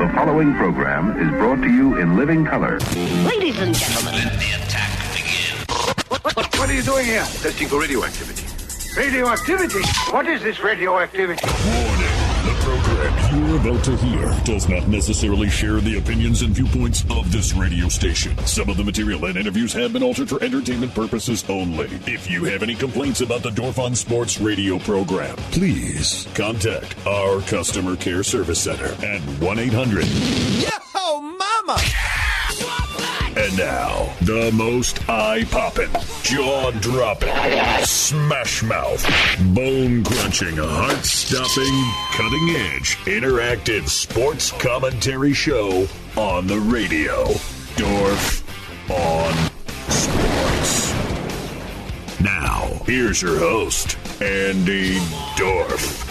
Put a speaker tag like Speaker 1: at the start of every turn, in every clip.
Speaker 1: The following program is brought to you in living color.
Speaker 2: Ladies and gentlemen,
Speaker 3: let the attack begin.
Speaker 4: What are you doing here?
Speaker 3: Testing for radioactivity.
Speaker 4: Radioactivity? What is this radioactivity?
Speaker 5: Warning. The program you're about to hear does not necessarily share the opinions and viewpoints of this radio station. Some of the material and interviews have been altered for entertainment purposes only. If you have any complaints about the Dorf on Sports radio program, please contact our customer care service center at 1-800.
Speaker 6: Yo, mama!
Speaker 5: And now, the most eye-popping, jaw-dropping, smash-mouth, bone-crunching, heart-stopping, cutting-edge, interactive sports commentary show on the radio. Dorf on Sports. Now, here's your host, Andy Dorf.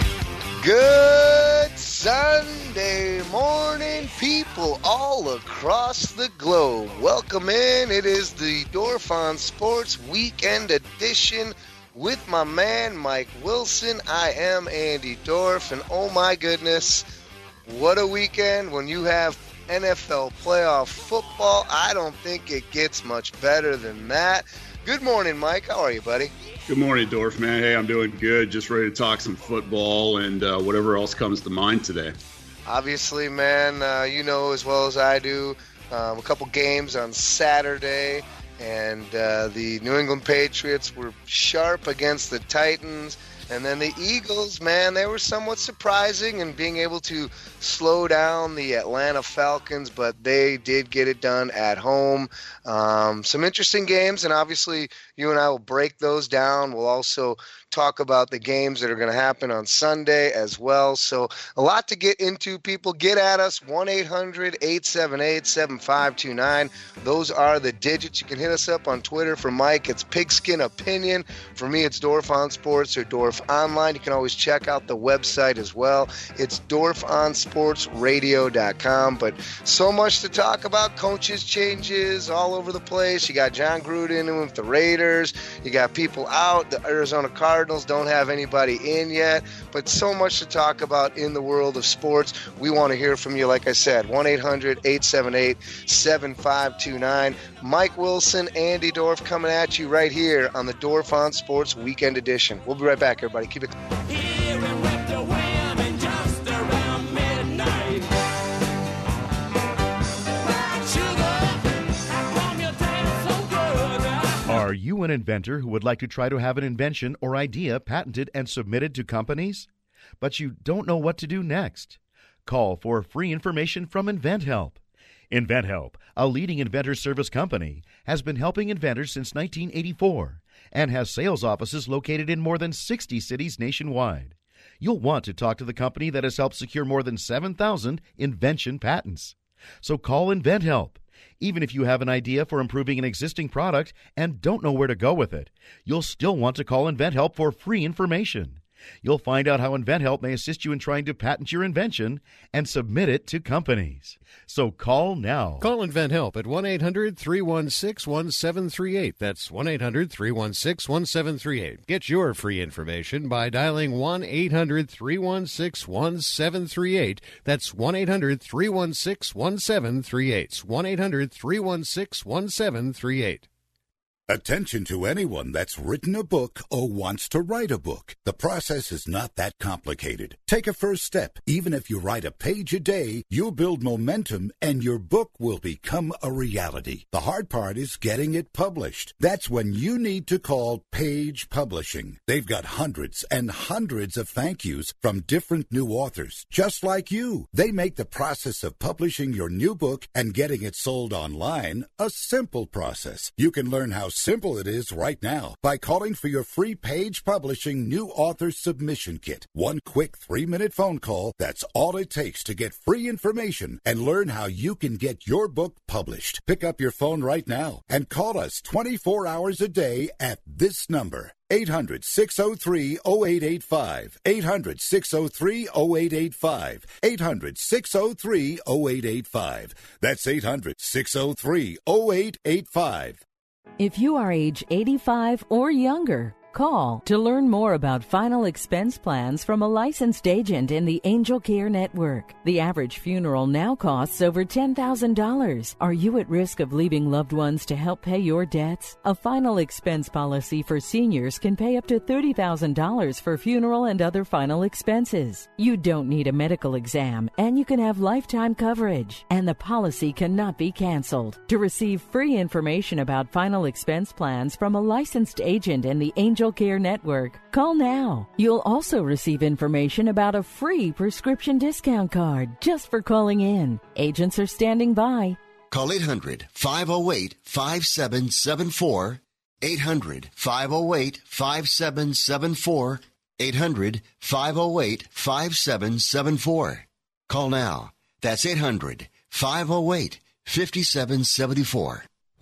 Speaker 7: Good Sunday morning, people all across the globe. Welcome in. It is the Dorf on Sports Weekend Edition with my man, Mike Wilson. I am Andy Dorf, and oh my goodness, what a weekend when you have NFL playoff football. I don't think it gets much better than that. Good morning, Mike. How are you, buddy?
Speaker 8: Good morning, Dorf, man. Hey, I'm doing good. Just ready to talk some football and whatever else comes to mind today.
Speaker 7: Obviously, man, you know as well as I do, a couple games on Saturday, and the New England Patriots were sharp against the Titans. And then the Eagles, man, they were somewhat surprising in being able to slow down the Atlanta Falcons, but they did get it done at home. Some interesting games, and obviously you and I will break those down. We'll also talk about the games that are going to happen on Sunday as well. So a lot to get into, people. Get at us, 1-800-878-7529. Those are the digits. You can hit us up on Twitter. For Mike, it's Pigskin Opinion. For me, it's Dorf on Sports or Dorf Online. You can always check out the website as well. It's DorfOnSportsRadio.com. But so much to talk about. Coaches changes all over the place. You got John Gruden with the Raiders. You got people out. The Arizona Cardinals don't have anybody in yet, but so much to talk about in the world of sports. We want to hear from you, like I said, 1-800-878-7529. Mike Wilson, Andy Dorf coming at you right here on the Dorf on Sports Weekend Edition. We'll be right back, everybody. Keep it.
Speaker 9: Are you an inventor who would like to try to have an invention or idea patented and submitted to companies, but you don't know what to do next? Call for free information from InventHelp. InventHelp, a leading inventor service company, has been helping inventors since 1984 and has sales offices located in more than 60 cities nationwide. You'll want to talk to the company that has helped secure more than 7,000 invention patents. So call InventHelp. Even if you have an idea for improving an existing product and don't know where to go with it, you'll still want to call InventHelp for free information. You'll find out how InventHelp may assist you in trying to patent your invention and submit it to companies. So call now.
Speaker 10: Call InventHelp at 1-800-316-1738. That's 1-800-316-1738. Get your free information by dialing 1-800-316-1738. That's 1-800-316-1738. 1-800-316-1738.
Speaker 11: Attention to anyone that's written a book or wants to write a book. The process is not that complicated. Take a first step. Even if you write a page a day, you'll build momentum and your book will become a reality. The hard part is getting it published. That's when you need to call Page Publishing. They've got hundreds and hundreds of thank yous from different new authors, just like you. They make the process of publishing your new book and getting it sold online a simple process. You can learn how simple it is right now by calling for your free Page Publishing New Author Submission Kit. One quick 3-minute phone call, that's all it takes to get free information and learn how you can get your book published. Pick up your phone right now and call us 24 hours a day at this number. 800-603-0885. 800-603-0885. 800-603-0885. That's 800-603-0885.
Speaker 12: If you are age 85 or younger,
Speaker 2: Call to learn more about final expense plans from a licensed agent in the Angel Care Network. The average funeral now costs over $10,000. Are you at risk of leaving loved ones to help pay your debts? A final expense policy for seniors can pay up to $30,000 for funeral and other final expenses. You don't need a medical exam, and you can have lifetime coverage, and the policy cannot be canceled. To receive free information about final expense plans from a licensed agent in the Angel Care Network, call now. You'll also receive information about a free prescription discount card just for calling in. Agents are standing by.
Speaker 12: Call 800-508-5774. 800-508-5774. 800-508-5774. Call now. That's 800-508-5774.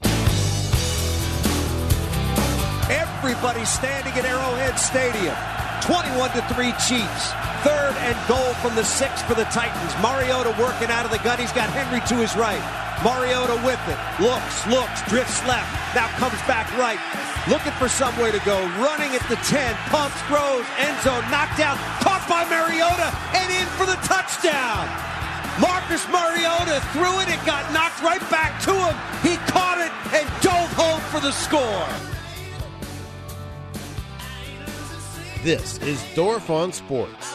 Speaker 6: Everybody standing at Arrowhead Stadium. 21-3 Chiefs. 3rd and goal from the 6 for the Titans. Mariota working out of the gun. He's got Henry to his right. Mariota with it. Looks, drifts left. Now comes back right. Looking for somewhere to go. Running at the 10. Pumps, throws, end zone, knocked down. Caught by Mariota and in for the touchdown. Marcus Mariota threw it. It got knocked right back to him. He caught it and dove home for the score.
Speaker 10: This is Dorf on Sports.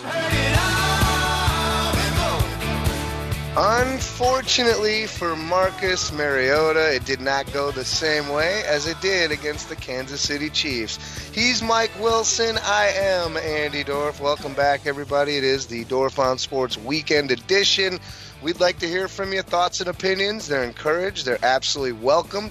Speaker 7: Unfortunately for Marcus Mariota, it did not go the same way as it did against the Kansas City Chiefs. He's Mike Wilson. I am Andy Dorf. Welcome back, everybody. It is the Dorf on Sports Weekend Edition. We'd like to hear from you, thoughts and opinions. They're encouraged. They're absolutely welcomed.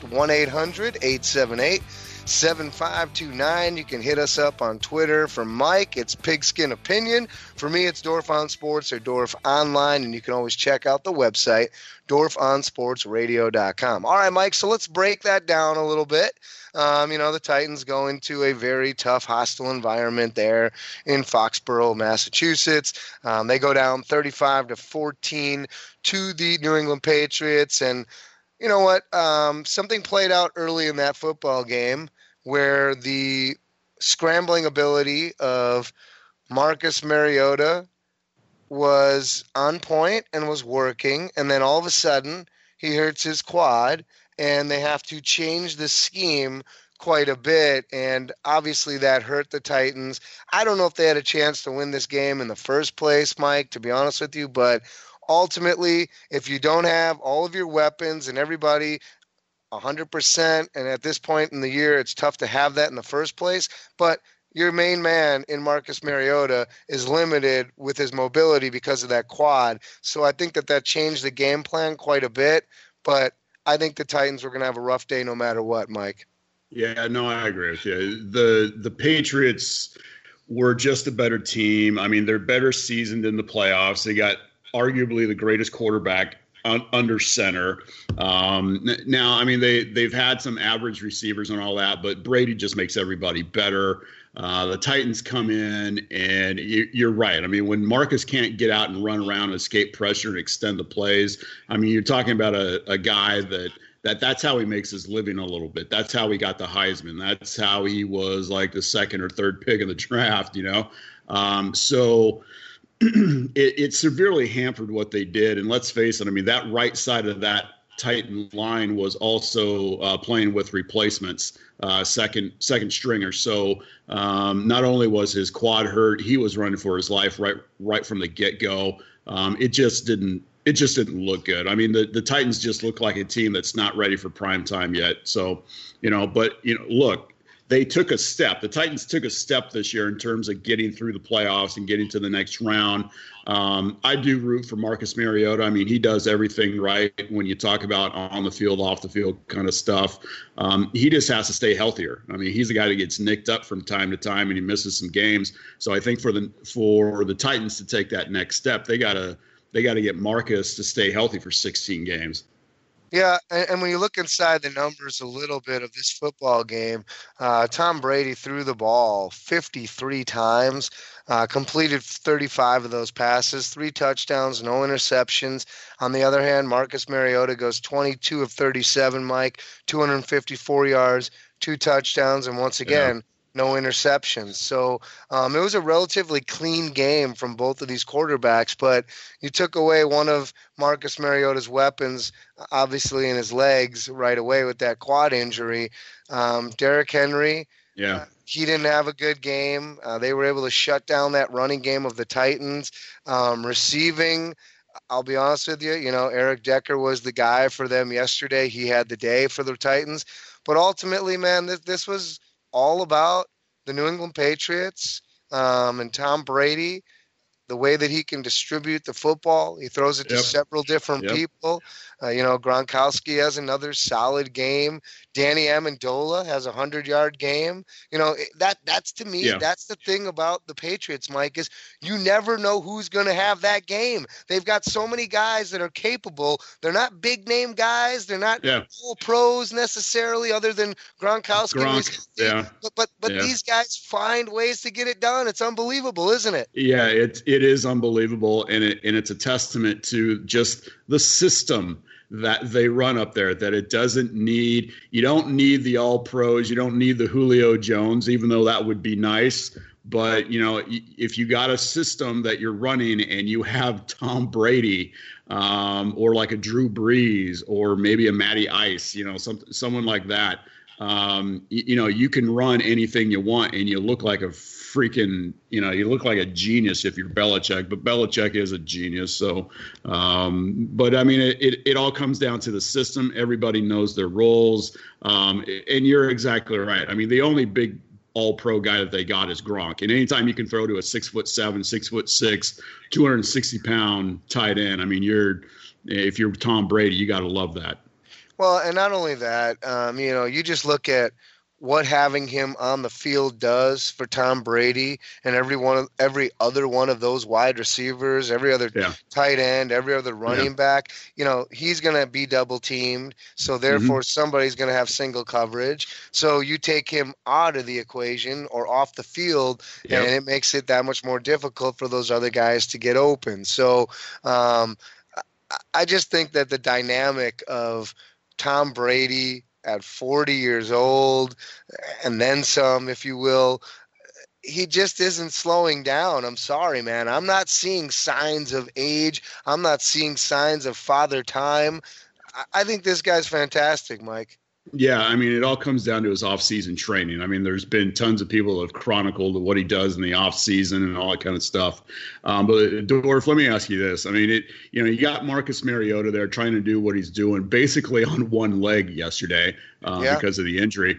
Speaker 7: 1-800-878-7529. You can hit us up on Twitter. For Mike, it's Pigskin Opinion. For me, it's Dorf on Sports or Dorf Online, and you can always check out the website, dorfonsportsradio.com. All right, Mike, so let's break that down a little bit. The Titans go into a very tough, hostile environment there in Foxborough, Massachusetts. They go down 35-14 to the New England Patriots, and you know what? Something played out early in that football game where the scrambling ability of Marcus Mariota was on point and was working, and then all of a sudden he hurts his quad, and they have to change the scheme quite a bit, and obviously that hurt the Titans. I don't know if they had a chance to win this game in the first place, Mike, to be honest with you, but ultimately, if you don't have all of your weapons and everybody 100%, and at this point in the year, it's tough to have that in the first place, but your main man in Marcus Mariota is limited with his mobility because of that quad. So I think that changed the game plan quite a bit, but I think the Titans were going to have a rough day no matter what, Mike.
Speaker 8: Yeah, no, I agree with you. The Patriots were just a better team. I mean, they're better seasoned in the playoffs. They got arguably the greatest quarterback under center. Now, I mean, they've had some average receivers and all that, but Brady just makes everybody better. The Titans come in, and you're right. I mean, when Marcus can't get out and run around and escape pressure and extend the plays, I mean, you're talking about a guy that's how he makes his living a little bit. That's how he got the Heisman. That's how he was like the second or third pick in the draft, So it severely hampered what they did. And let's face it, I mean, that right side of that Titan line was also playing with replacements, second stringer. So not only was his quad hurt, he was running for his life right from the get-go. It just didn't look good. I mean, the Titans just look like a team that's not ready for prime time yet. So, look, they took a step. The Titans took a step this year in terms of getting through the playoffs and getting to the next round. I do root for Marcus Mariota. I mean, he does everything right when you talk about on the field, off the field kind of stuff. He just has to stay healthier. I mean, he's the guy that gets nicked up from time to time and he misses some games. So I think for the Titans to take that next step, they gotta get Marcus to stay healthy for 16 games.
Speaker 7: Yeah, and when you look inside the numbers a little bit of this football game, Tom Brady threw the ball 53 times, completed 35 of those passes, 3 touchdowns, no interceptions. On the other hand, Marcus Mariota goes 22 of 37, Mike, 254 yards, 2 touchdowns, and once again, no interceptions. So it was a relatively clean game from both of these quarterbacks, but you took away one of Marcus Mariota's weapons, obviously in his legs right away with that quad injury. Derrick Henry, he didn't have a good game. They were able to shut down that running game of the Titans. Receiving, I'll be honest with you, Eric Decker was the guy for them yesterday. He had the day for the Titans. But ultimately, man, this was all about the New England Patriots and Tom Brady, the way that he can distribute the football. He throws it to several different people. Gronkowski has another solid game. Danny Amendola has a 100-yard game. That's to me, that's the thing about the Patriots, Mike, is you never know who's going to have that game. They've got so many guys that are capable. They're not big-name guys. They're not all pros necessarily, other than Gronkowski. But these guys find ways to get it done. It's unbelievable, isn't it?
Speaker 8: Yeah, it is unbelievable, and it's a testament to just the system that they run up there, that it doesn't need – you don't need the all-pros. You don't need the Julio Jones, even though that would be nice. But, if you got a system that you're running and you have Tom Brady or like a Drew Brees or maybe a Matty Ice, someone like that, you can run anything you want and you look like a freaking, you look like a genius if you're Belichick, but Belichick is a genius. So, but I mean, it all comes down to the system. Everybody knows their roles. And you're exactly right. I mean, the only big all-pro guy that they got is Gronk. And anytime you can throw to a 6'7", 6'6", 260-pound tight end, I mean, if you're Tom Brady, you got to love that.
Speaker 7: Well, and not only that, you just look at what having him on the field does for Tom Brady and every other one of those wide receivers, every other tight end, every other running back. He's going to be double teamed, so therefore somebody's going to have single coverage. So you take him out of the equation or off the field, and it makes it that much more difficult for those other guys to get open. So I just think that the dynamic of Tom Brady at 40 years old and then some, if you will, he just isn't slowing down. I'm sorry, man. I'm not seeing signs of age. I'm not seeing signs of father time. I think this guy's fantastic, Mike.
Speaker 8: Yeah, I mean, it all comes down to his off-season training. I mean, there's been tons of people that have chronicled what he does in the off-season and all that kind of stuff. But Dorf, let me ask you this. I mean, you got Marcus Mariota there trying to do what he's doing basically on one leg yesterday because of the injury.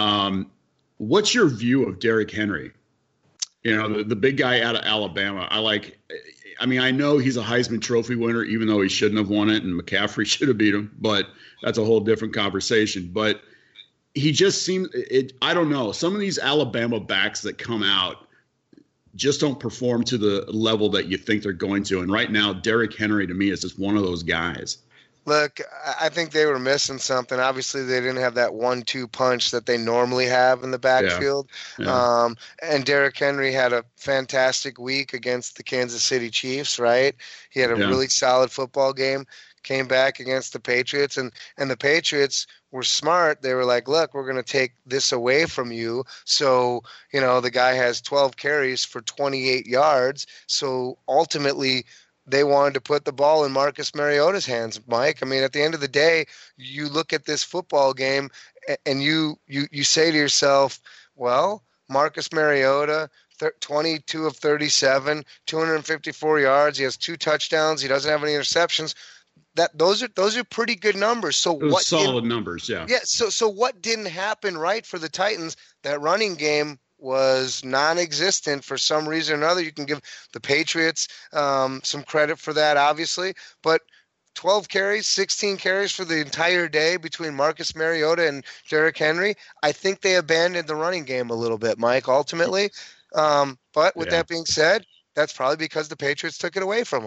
Speaker 8: What's your view of Derrick Henry? The big guy out of Alabama. I mean, I know he's a Heisman Trophy winner, even though he shouldn't have won it, and McCaffrey should have beat him, but that's a whole different conversation. But he just seems – I don't know. Some of these Alabama backs that come out just don't perform to the level that you think they're going to. And right now, Derrick Henry, to me, is just one of those guys.
Speaker 7: Look, I think they were missing something. Obviously, they didn't have that 1-2 punch that they normally have in the backfield. Yeah. And Derrick Henry had a fantastic week against the Kansas City Chiefs, right? He had a really solid football game, came back against the Patriots, and the Patriots were smart. They were like, look, we're going to take this away from you. So, the guy has 12 carries for 28 yards. So ultimately, they wanted to put the ball in Marcus Mariota's hands, Mike. I mean, at the end of the day, you look at this football game and you say to yourself, well, Marcus Mariota, 22 of 37, 254 yards. He has 2 touchdowns. He doesn't have any interceptions. Those are pretty good numbers. So what
Speaker 8: solid numbers, yeah.
Speaker 7: Yeah. So what didn't happen right for the Titans? That running game was non-existent for some reason or another. You can give the Patriots some credit for that, obviously, but 12 carries, 16 carries for the entire day between Marcus Mariota and Derrick Henry. I think they abandoned the running game a little bit, Mike, ultimately. But with that being said, that's probably because the Patriots took it away from them.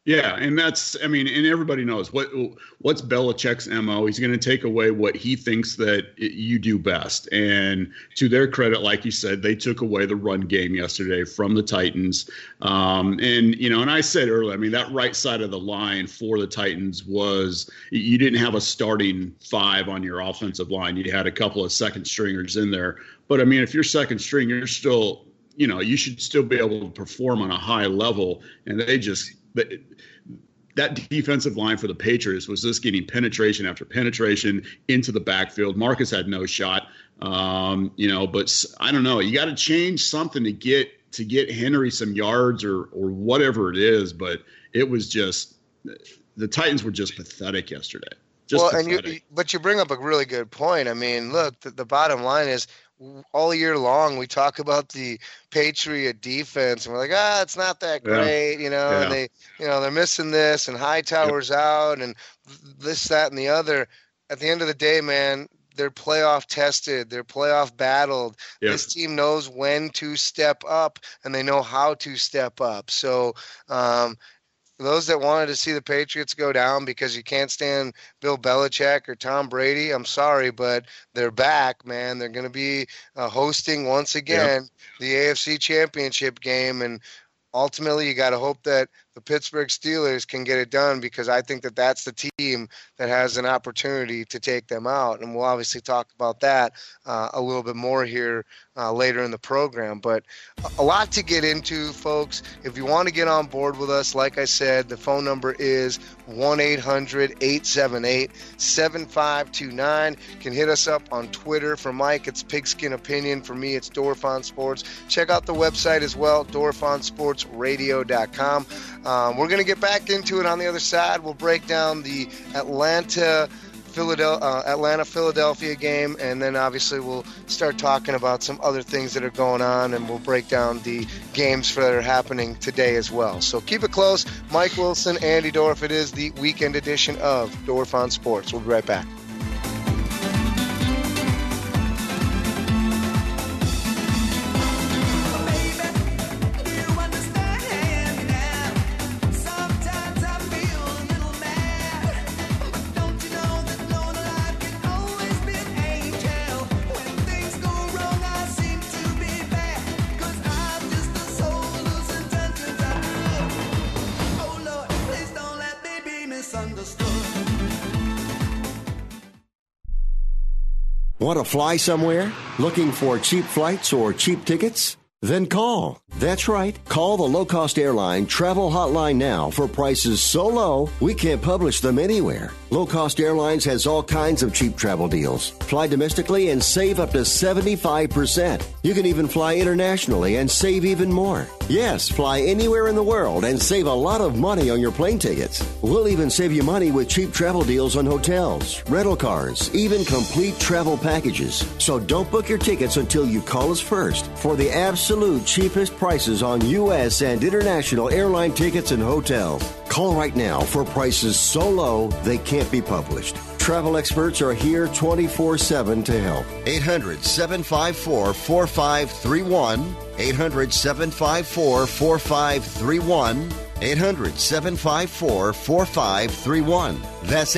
Speaker 8: Yeah, and and everybody knows what's Belichick's MO. He's going to take away what he thinks that you do best. And to their credit, like you said, they took away the run game yesterday from the Titans. And I said earlier, that right side of the line for the Titans was, you didn't have a starting 5 on your offensive line. You had a couple of second stringers in there. But if you're second string, you're still, you should still be able to perform on a high level. And that defensive line for the Patriots was just getting penetration after penetration into the backfield. Marcus had no shot, but I don't know. You got to change something to get Henry some yards or whatever it is. But it was just, the Titans were just pathetic yesterday.
Speaker 7: But you bring up a really good point. Look, the bottom line is, all year long we talk about the Patriot defense and we're like, it's not that great, and they're missing this and Hightower's out and this, that, and the other. At the end of the day, man, they're playoff tested, they're playoff battled. This team knows when to step up and they know how to step up. So those that wanted to see the Patriots go down because you can't stand Bill Belichick or Tom Brady, I'm sorry, but they're back, man. They're going to be hosting once again the AFC Championship game, and ultimately you got to hope that the Pittsburgh Steelers can get it done, because I think that that's the team that has an opportunity to take them out. And we'll obviously talk about that a little bit more here later in the program. But a lot to get into, folks. If you want to get on board with us, like I said, the phone number is 1-800-878-7529. You can hit us up on Twitter. For Mike, it's Pigskin Opinion. For me, it's Dorfon Sports. Check out the website as well, DorfonSportsRadio.com. We're going to get back into it on the other side. We'll break down the Atlanta-Philadelphia game, and then obviously we'll start talking about some other things that are going on, and we'll break down the games that are happening today as well. So keep it close. Mike Wilson, Andy Dorf. It is the weekend edition of Dorfon Sports. We'll be right back.
Speaker 13: Want to fly somewhere? Looking for cheap flights or cheap tickets? Then call. That's right. Call the low-cost airline travel hotline now for prices so low we can't publish them anywhere. Low-cost airlines has all kinds of cheap travel deals. Fly domestically and save up to 75%. You can even fly internationally and save even more. Yes, fly anywhere in the world and save a lot of money on your plane tickets. We'll even save you money with cheap travel deals on hotels, rental cars, even complete travel packages. So don't book your tickets until you call us first for the absolute cheapest prices on U.S. and international airline tickets and hotels. Call right now for prices so low they can't be published. Travel experts are here 24/7 to help. 800-754-4531. 800-754-4531. 800-754-4531. That's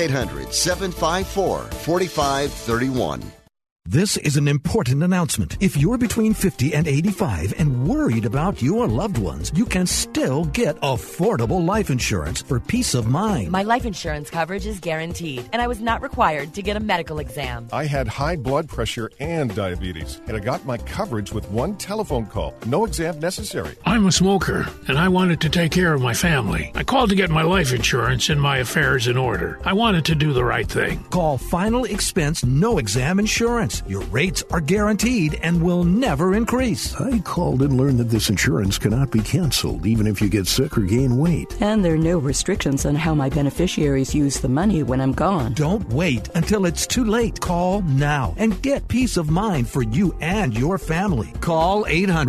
Speaker 13: 800-754-4531.
Speaker 14: This is an important announcement. If you're between 50 and 85 and worried about your loved ones, you can still get affordable life insurance for peace of mind.
Speaker 15: My life insurance coverage is guaranteed, and I was not required to get a medical exam.
Speaker 16: I had high blood pressure and diabetes, and I got my coverage with one telephone call. No exam necessary.
Speaker 17: I'm a smoker, and I wanted to take care of my family. I called to get my life insurance and my affairs in order. I wanted to do the right thing.
Speaker 14: Call Final Expense No Exam Insurance. Your rates are guaranteed and will never increase.
Speaker 18: I called and learned that this insurance cannot be canceled, even if you get sick or gain weight.
Speaker 19: And there are no restrictions on how my beneficiaries use the money when I'm gone.
Speaker 14: Don't wait until it's too late. Call now and get peace of mind for you and your family. Call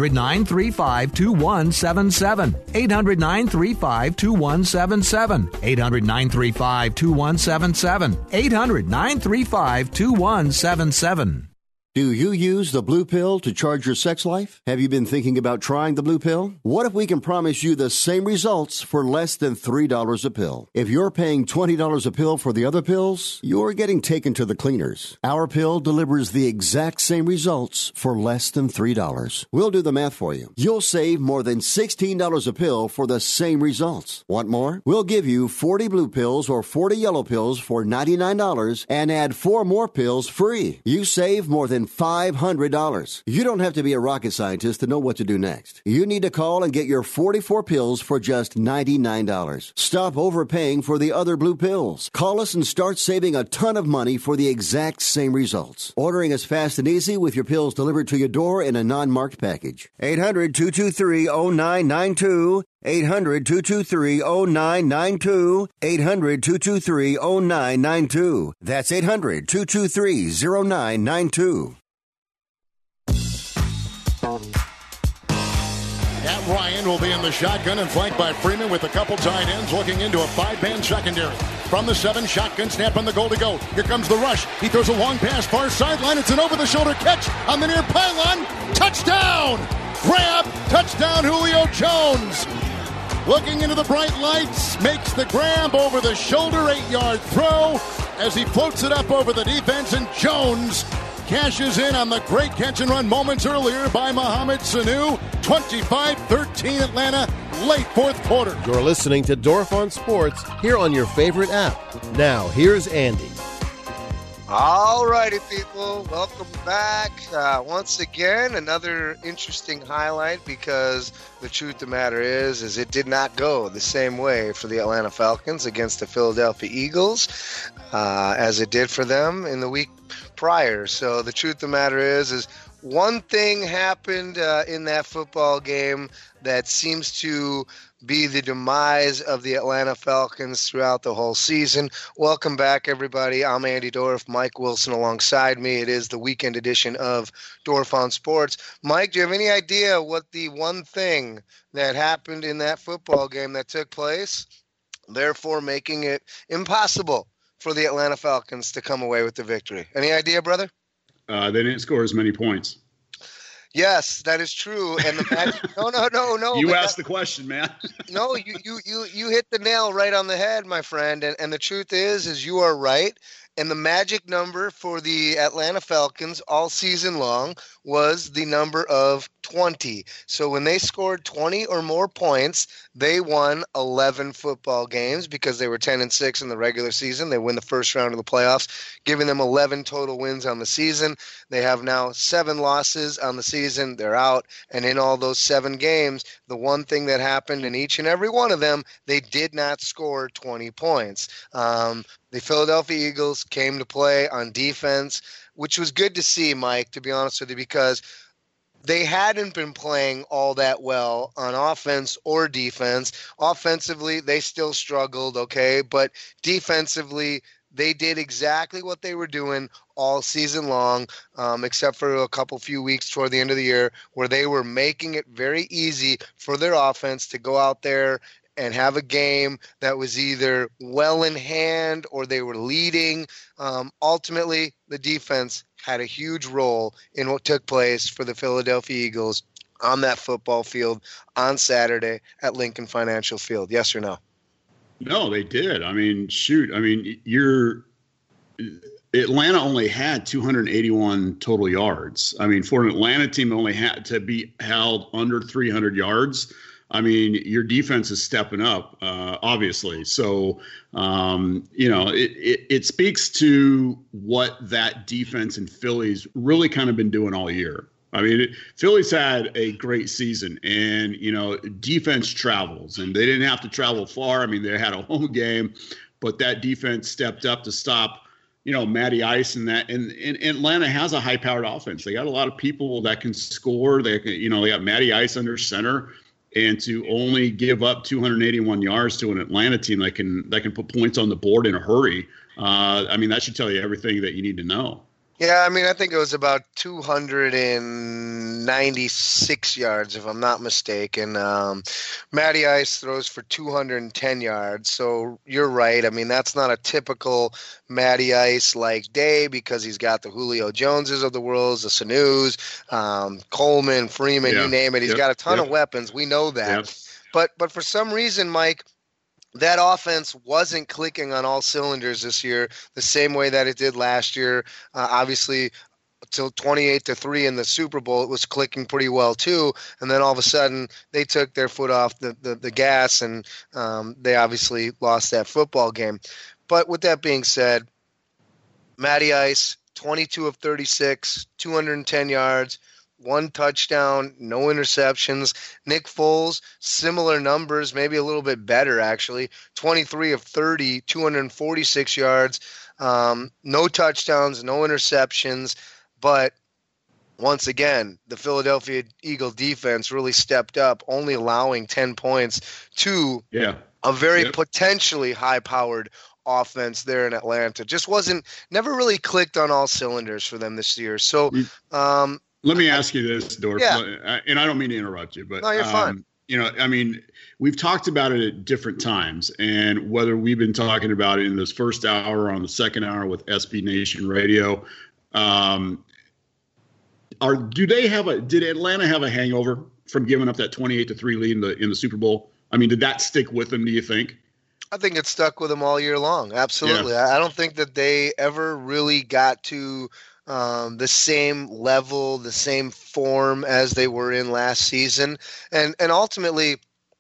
Speaker 14: 800-935-2177. 800-935-2177. 800-935-2177. 800-935-2177.
Speaker 13: Do you use the blue pill to charge your sex life? Have you been thinking about trying the blue pill? What if we can promise you the same results for less than $3 a pill? If you're paying $20 a pill for the other pills, you're getting taken to the cleaners. Our pill delivers the exact same results for less than $3. We'll do the math for you. You'll save more than $16 a pill for the same results. Want more? We'll give you 40 blue pills or 40 yellow pills for $99 and add 4 more pills free. You save more than $500. You don't have to be a rocket scientist to know what to do next. You need to call and get your 44 pills for just $99. Stop overpaying for the other blue pills. Call us and start saving a ton of money for the exact same results. Ordering is fast and easy with your pills delivered to your door in a non-marked package. 800-223-0992. 800-223-0992. 800-223-0992. That's 800-223-0992.
Speaker 20: Matt Ryan will be in the shotgun and flanked by Freeman with a couple tight ends looking into a 5-man secondary. From the 7, shotgun snap on the goal to go. Here comes the rush. He throws a long pass far sideline. It's an over-the-shoulder catch on the near pylon. Touchdown! Grab! Touchdown, Julio Jones! Looking into the bright lights, makes the grab over the shoulder, 8-yard throw as he floats it up over the defense, and Jones cashes in on the great catch and run moments earlier by Mohamed Sanu. 25-13 Atlanta, late fourth quarter.
Speaker 10: You're listening to Dorf on Sports here on your favorite app. Now, here's Andy.
Speaker 7: All righty, people. Welcome back. Once again, another interesting highlight, because the truth of the matter is it did not go the same way for the Atlanta Falcons against the Philadelphia Eagles as it did for them in the week prior. So the truth of the matter is one thing happened in that football game that seems to be the demise of the Atlanta Falcons throughout the whole season. Welcome back, everybody. I'm Andy Dorf, Mike Wilson alongside me. It is the weekend edition of Dorf on Sports. Mike, do you have any idea what the one thing that happened in that football game that took place, therefore making it impossible for the Atlanta Falcons to come away with the victory? Any idea, brother?
Speaker 8: They didn't score as many points.
Speaker 7: Yes, that is true. And the magic, no.
Speaker 8: You asked the question, man.
Speaker 7: No, you hit the nail right on the head, my friend. And the truth is you are right. And the magic number for the Atlanta Falcons all season long was the number of 20. So when they scored 20 or more points, they won 11 football games because they were 10-6 in the regular season. They win the first round of the playoffs, giving them 11 total wins on the season. They have now 7 losses on the season. They're out. And in all those 7 games, the one thing that happened in each and every one of them, they did not score 20 points. The Philadelphia Eagles came to play on defense, which was good to see, Mike, to be honest with you, because they hadn't been playing all that well on offense or defense. Offensively, they still struggled, okay, but defensively, they did exactly what they were doing all season long, except for a few weeks toward the end of the year where they were making it very easy for their offense to go out there and have a game that was either well in hand or they were leading. Ultimately, the defense had a huge role in what took place for the Philadelphia Eagles on that football field on Saturday at Lincoln Financial Field. Yes or no?
Speaker 8: No, they did. I mean, shoot. I mean, Atlanta only had 281 total yards. I mean, for an Atlanta team only had to be held under 300 yards. I mean, your defense is stepping up, obviously. So, it speaks to what that defense in Philly's really kind of been doing all year. I mean, Philly's had a great season, and, defense travels, and they didn't have to travel far. I mean, they had a home game, but that defense stepped up to stop, Matty Ice and that. And Atlanta has a high-powered offense. They got a lot of people that can score. They got Matty Ice under center. And to only give up 281 yards to an Atlanta team that can put points on the board in a hurry, I mean, that should tell you everything that you need to know.
Speaker 7: Yeah, I mean, I think it was about 296 yards, if I'm not mistaken. Matty Ice throws for 210 yards, so you're right. I mean, that's not a typical Matty Ice-like day because he's got the Julio Joneses of the world, the Sanus, Coleman, Freeman, you name it. He's got a ton of weapons. We know that. But for some reason, Mike, that offense wasn't clicking on all cylinders this year the same way that it did last year. Obviously, till 28-3 in the Super Bowl, it was clicking pretty well too. And then all of a sudden, they took their foot off the gas, and they obviously lost that football game. But with that being said, Matty Ice, 22 of 36, 210 yards, 1 touchdown, no interceptions. Nick Foles, similar numbers, maybe a little bit better actually. 23 of 30, 246 yards, no touchdowns, no interceptions. But once again, the Philadelphia Eagle defense really stepped up, only allowing 10 points to a very potentially high-powered offense there in Atlanta. Just never really clicked on all cylinders for them this year. So,
Speaker 8: let me ask you this, Dorf, and I don't mean to interrupt you, but
Speaker 7: no, you're fine.
Speaker 8: I mean, we've talked about it at different times, and whether we've been talking about it in this first hour or on the second hour with SB Nation Radio, did Atlanta have a hangover from giving up that 28-3 lead in the Super Bowl? I mean, did that stick with them, do you think?
Speaker 7: I think it stuck with them all year long. Absolutely. I don't think that they ever really got to the same level, the same form as they were in last season. And ultimately,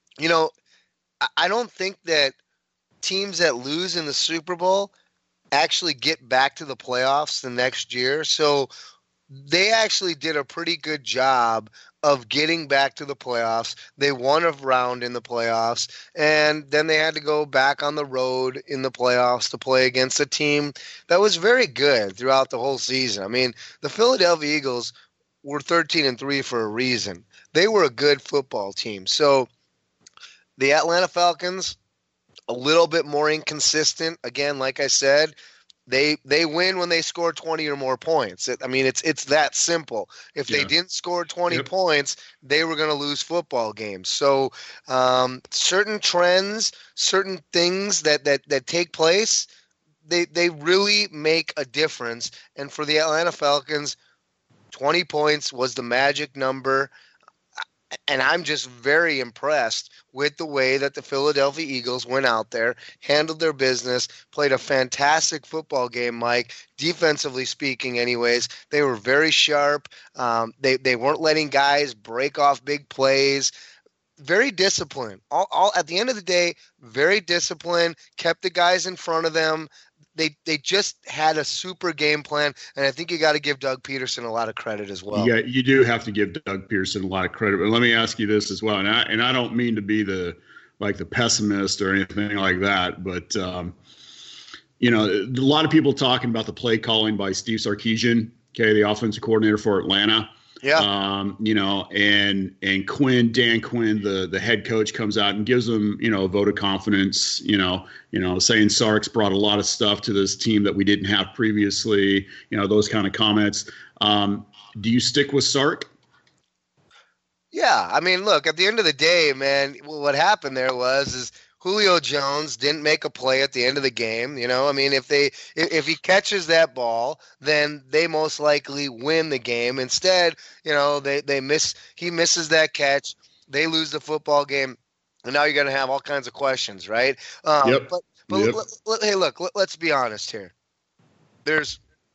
Speaker 7: I don't think that teams that lose in the Super Bowl actually get back to the playoffs the next year. So they actually did a pretty good job of getting back to the playoffs. They won a round in the playoffs, and then they had to go back on the road in the playoffs to play against a team that was very good throughout the whole season. I mean, the Philadelphia Eagles were 13-3 for a reason. They were a good football team. So the Atlanta Falcons, a little bit more inconsistent. Again, like I said, They win when they score 20 or more points. It's that simple. If they didn't score 20 points, they were going to lose football games. So certain trends, certain things that take place, they really make a difference. And for the Atlanta Falcons, 20 points was the magic number. And I'm just very impressed with the way that the Philadelphia Eagles went out there, handled their business, played a fantastic football game, Mike. Defensively speaking, anyways, they were very sharp. They weren't letting guys break off big plays. Very disciplined. All at the end of the day, very disciplined, kept the guys in front of them. They just had a super game plan, and I think you got to give Doug Peterson a lot of credit as well.
Speaker 8: Yeah, you do have to give Doug Peterson a lot of credit. But let me ask you this as well, and I don't mean to be the pessimist or anything like that, but a lot of people talking about the play calling by Steve Sarkisian, the offensive coordinator for Atlanta.
Speaker 7: Yeah.
Speaker 8: And Dan Quinn, the head coach, comes out and gives them, a vote of confidence, saying Sark's brought a lot of stuff to this team that we didn't have previously, those kind of comments. Do you stick with Sark?
Speaker 7: Yeah. I mean, look, at the end of the day, man, what happened there is Julio Jones didn't make a play at the end of the game. If he catches that ball, then they most likely win the game. Instead, he misses that catch. They lose the football game. And now you're going to have all kinds of questions, right? But hey, look, let's be honest here. There's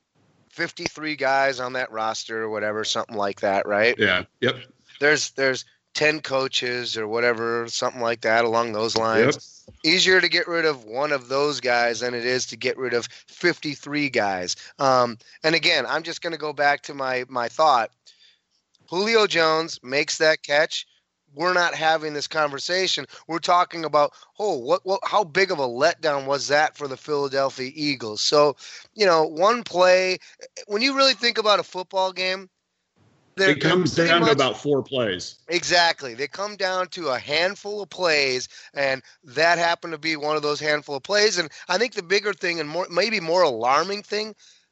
Speaker 7: 53 guys on that roster or whatever, something like that, right?
Speaker 8: Yeah. Yep.
Speaker 7: There's 10 coaches or whatever, something like that along those lines. Yep. Easier to get rid of one of those guys than it is to get rid of 53 guys. And again, I'm just going to go back to my thought. Julio Jones makes that catch. We're not having this conversation. We're talking about, how big of a letdown was that for the Philadelphia Eagles? So, one play, when you really think about a football game,
Speaker 8: it comes down to about 4 plays.
Speaker 7: Exactly. They come down to a handful of plays, and that happened to be one of those handful of plays. And I think the bigger thing and maybe more alarming thing,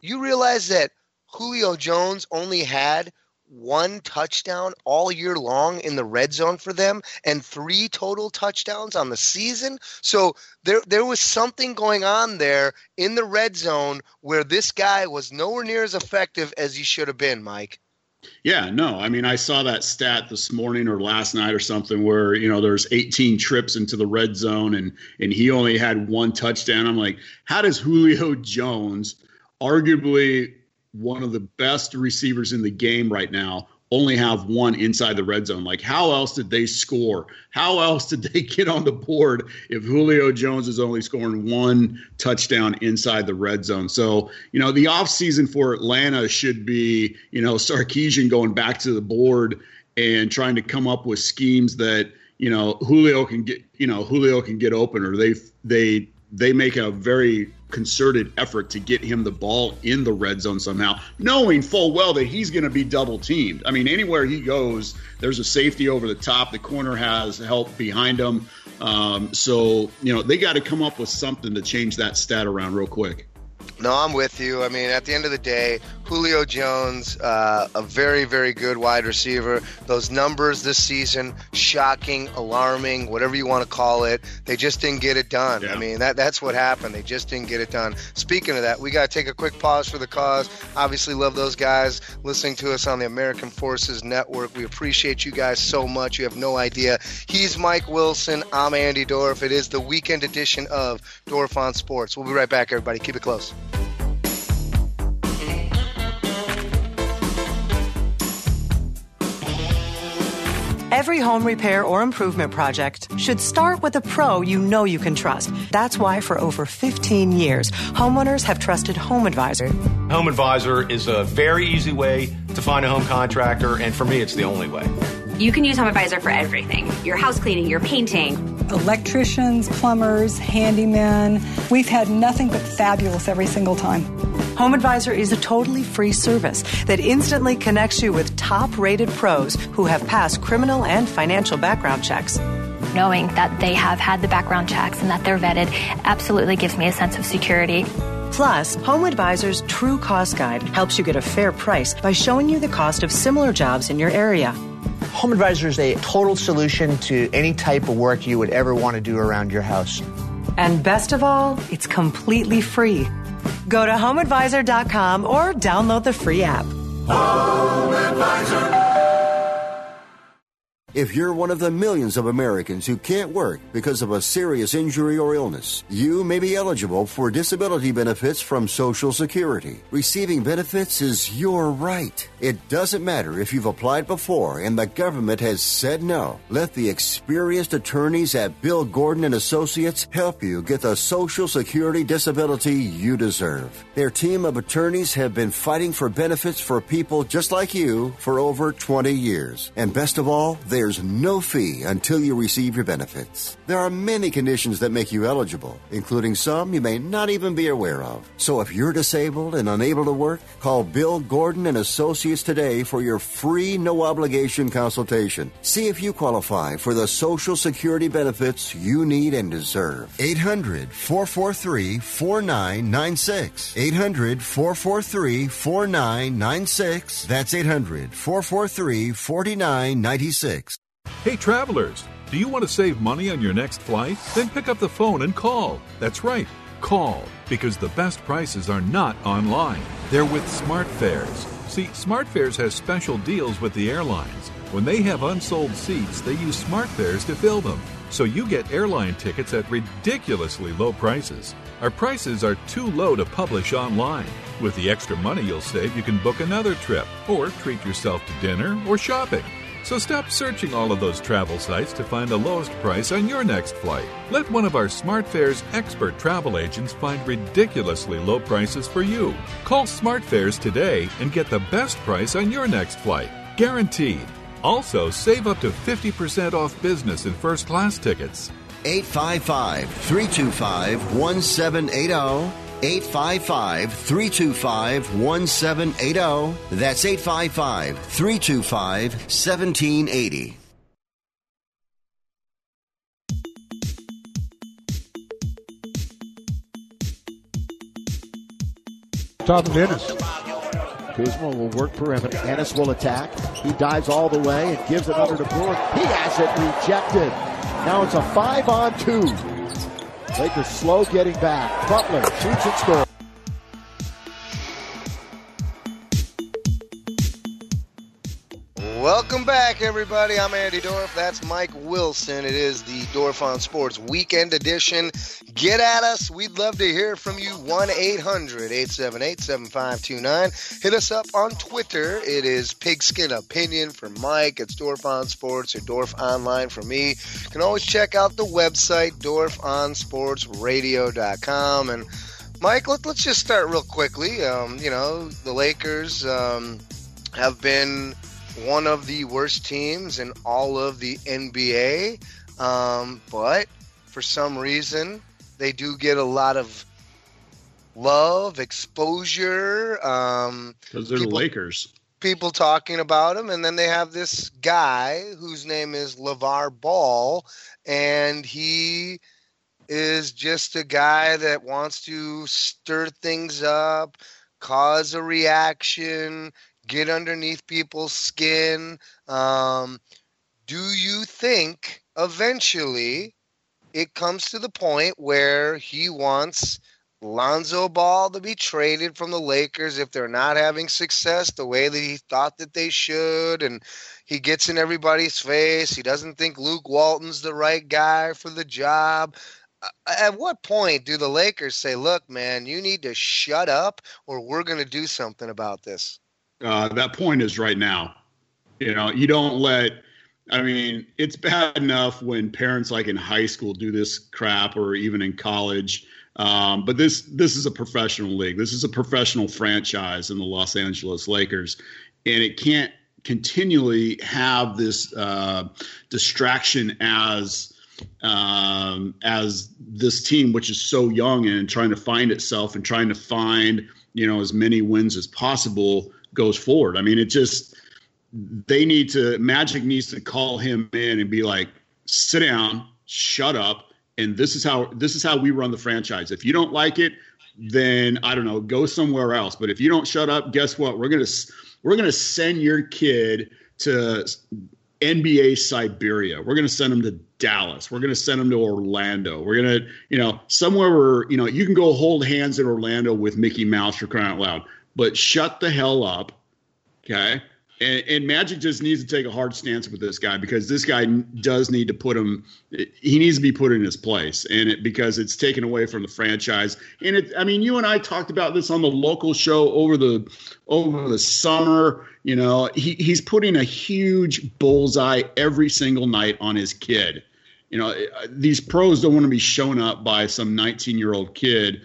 Speaker 7: You realize that Julio Jones only had 1 touchdown all year long in the red zone for them and 3 total touchdowns on the season. So there was something going on there in the red zone where this guy was nowhere near as effective as he should have been, Mike.
Speaker 8: Yeah, no, I mean, I saw that stat this morning or last night or something where, there's 18 trips into the red zone and he only had 1 touchdown. I'm like, how does Julio Jones, arguably one of the best receivers in the game right now, only have 1 inside the red zone? Like, how else did they score? How else did they get on the board if Julio Jones is only scoring 1 touchdown inside the red zone? So, the offseason for Atlanta should be, Sarkisian going back to the board and trying to come up with schemes that, Julio can get open, or they make a very concerted effort to get him the ball in the red zone somehow, knowing full well that he's going to be double teamed. I mean, anywhere he goes, there's a safety over the top. The corner has help behind him. So, they got to come up with something to change that stat around real quick.
Speaker 7: No, I'm with you. I mean, at the end of the day, Julio Jones, a very, very good wide receiver. Those numbers this season, shocking, alarming, whatever you want to call it. They just didn't get it done. Yeah. I mean, that's what happened. They just didn't get it done. Speaking of that, we got to take a quick pause for the cause. Obviously, love those guys listening to us on the American Forces Network. We appreciate you guys so much. You have no idea. He's Mike Wilson. I'm Andy Dorff. It is the weekend edition of Dorff on Sports. We'll be right back, everybody. Keep it close.
Speaker 21: Every home repair or improvement project should start with a pro you know you can trust. That's why for over 15 years, homeowners have trusted Home Advisor.
Speaker 22: Home Advisor is a very easy way to find a home contractor, and for me, it's the only way.
Speaker 23: You can use Home Advisor for everything. Your house cleaning, your painting.
Speaker 24: Electricians, plumbers, handymen. We've had nothing but fabulous every single time.
Speaker 21: Home Advisor is a totally free service that instantly connects you with top-rated pros who have passed criminal and financial background checks.
Speaker 25: Knowing that they have had the background checks and that they're vetted absolutely gives me a sense of security.
Speaker 21: Plus, Home Advisor's True Cost Guide helps you get a fair price by showing you the cost of similar jobs in your area.
Speaker 26: Home Advisor is a total solution to any type of work you would ever want to do around your house.
Speaker 21: And best of all, it's completely free. Go to HomeAdvisor.com or download the free app.
Speaker 11: Home Advisor. If you're one of the millions of Americans who can't work because of a serious injury or illness, you may be eligible for disability benefits from Social Security. Receiving benefits is your right. It doesn't matter if you've applied before and the government has said no. Let the experienced attorneys at Bill Gordon & Associates help you get the Social Security disability you deserve. Their team of attorneys have been fighting for benefits for people just like you for over 20 years. And best of all, there's no fee until you receive your benefits. There are many conditions that make you eligible, including some you may not even be aware of. So if you're disabled and unable to work, call Bill Gordon & Associates today for your free no-obligation consultation. See if you qualify for the Social Security benefits you need and deserve. 800-443-4996. 800-443-4996. That's 800-443-4996.
Speaker 27: Hey travelers, do you want to save money on your next flight? Then pick up the phone and call. That's right, call, because the best prices are not online. They're with SmartFares. See, SmartFares has special deals with the airlines. When they have unsold seats, they use SmartFares to fill them. So you get airline tickets at ridiculously low prices. Our prices are too low to publish online. With the extra money you'll save, you can book another trip or treat yourself to dinner or shopping. So stop searching all of those travel sites to find the lowest price on your next flight. Let one of our SmartFares expert travel agents find ridiculously low prices for you. Call SmartFares today and get the best price on your next flight. Guaranteed. Also, save up to 50% off business and first class tickets.
Speaker 12: 855-325-1780. 855-325-1780. That's 855-325-1780.
Speaker 1: Top of Ennis.
Speaker 2: Kuzma will work perimeter. Ennis will attack. He dives all the way and gives it under to Brewer. He has it rejected. Now it's a 5-on-2. Lakers slow getting back. Butler shoots and scores.
Speaker 7: Welcome back, everybody. I'm Andy Dorff. That's Mike Wilson. It is the Dorff on Sports Weekend Edition. Get at us. We'd love to hear from you. 1-800-878-7529. Hit us up on Twitter. It is Pigskin Opinion for Mike. It's Dorff on Sports or Dorff Online for me. You can always check out the website, DorffOnSportsRadio.com. And Mike, let's just start real quickly. The Lakers have been one of the worst teams in all of the NBA, but for some reason they do get a lot of love, exposure.
Speaker 8: Because they're the Lakers.
Speaker 7: People talking about them, and then they have this guy whose name is LeVar Ball, and he is just a guy that wants to stir things up, cause a reaction, get underneath people's skin. Do you think eventually it comes to the point where he wants Lonzo Ball to be traded from the Lakers if they're not having success the way that he thought that they should, and he gets in everybody's face? He doesn't think Luke Walton's the right guy for the job. At what point do the Lakers say, look, man, you need to shut up or we're going to do something about this?
Speaker 8: That point is right now. You don't it's bad enough when parents like in high school do this crap or even in college. But this is a professional league. This is a professional franchise in the Los Angeles Lakers. And it can't continually have this distraction as this team, which is so young and trying to find itself and trying to find, as many wins as possible goes forward. Magic needs to call him in and be like, sit down, shut up, and this is how we run the franchise. If you don't like it, then I don't know, go somewhere else. But if you don't shut up, guess what? We're gonna send your kid to NBA Siberia. We're gonna send him to Dallas. We're gonna send him to Orlando. We're gonna, somewhere where you can go hold hands in Orlando with Mickey Mouse, for crying out loud. But shut the hell up, okay? And Magic just needs to take a hard stance with this guy, because this guy does need to he needs to be put in his place, because it's taken away from the franchise. And you and I talked about this on the local show over the summer. He's putting a huge bullseye every single night on his kid. These pros don't want to be shown up by some 19-year-old kid,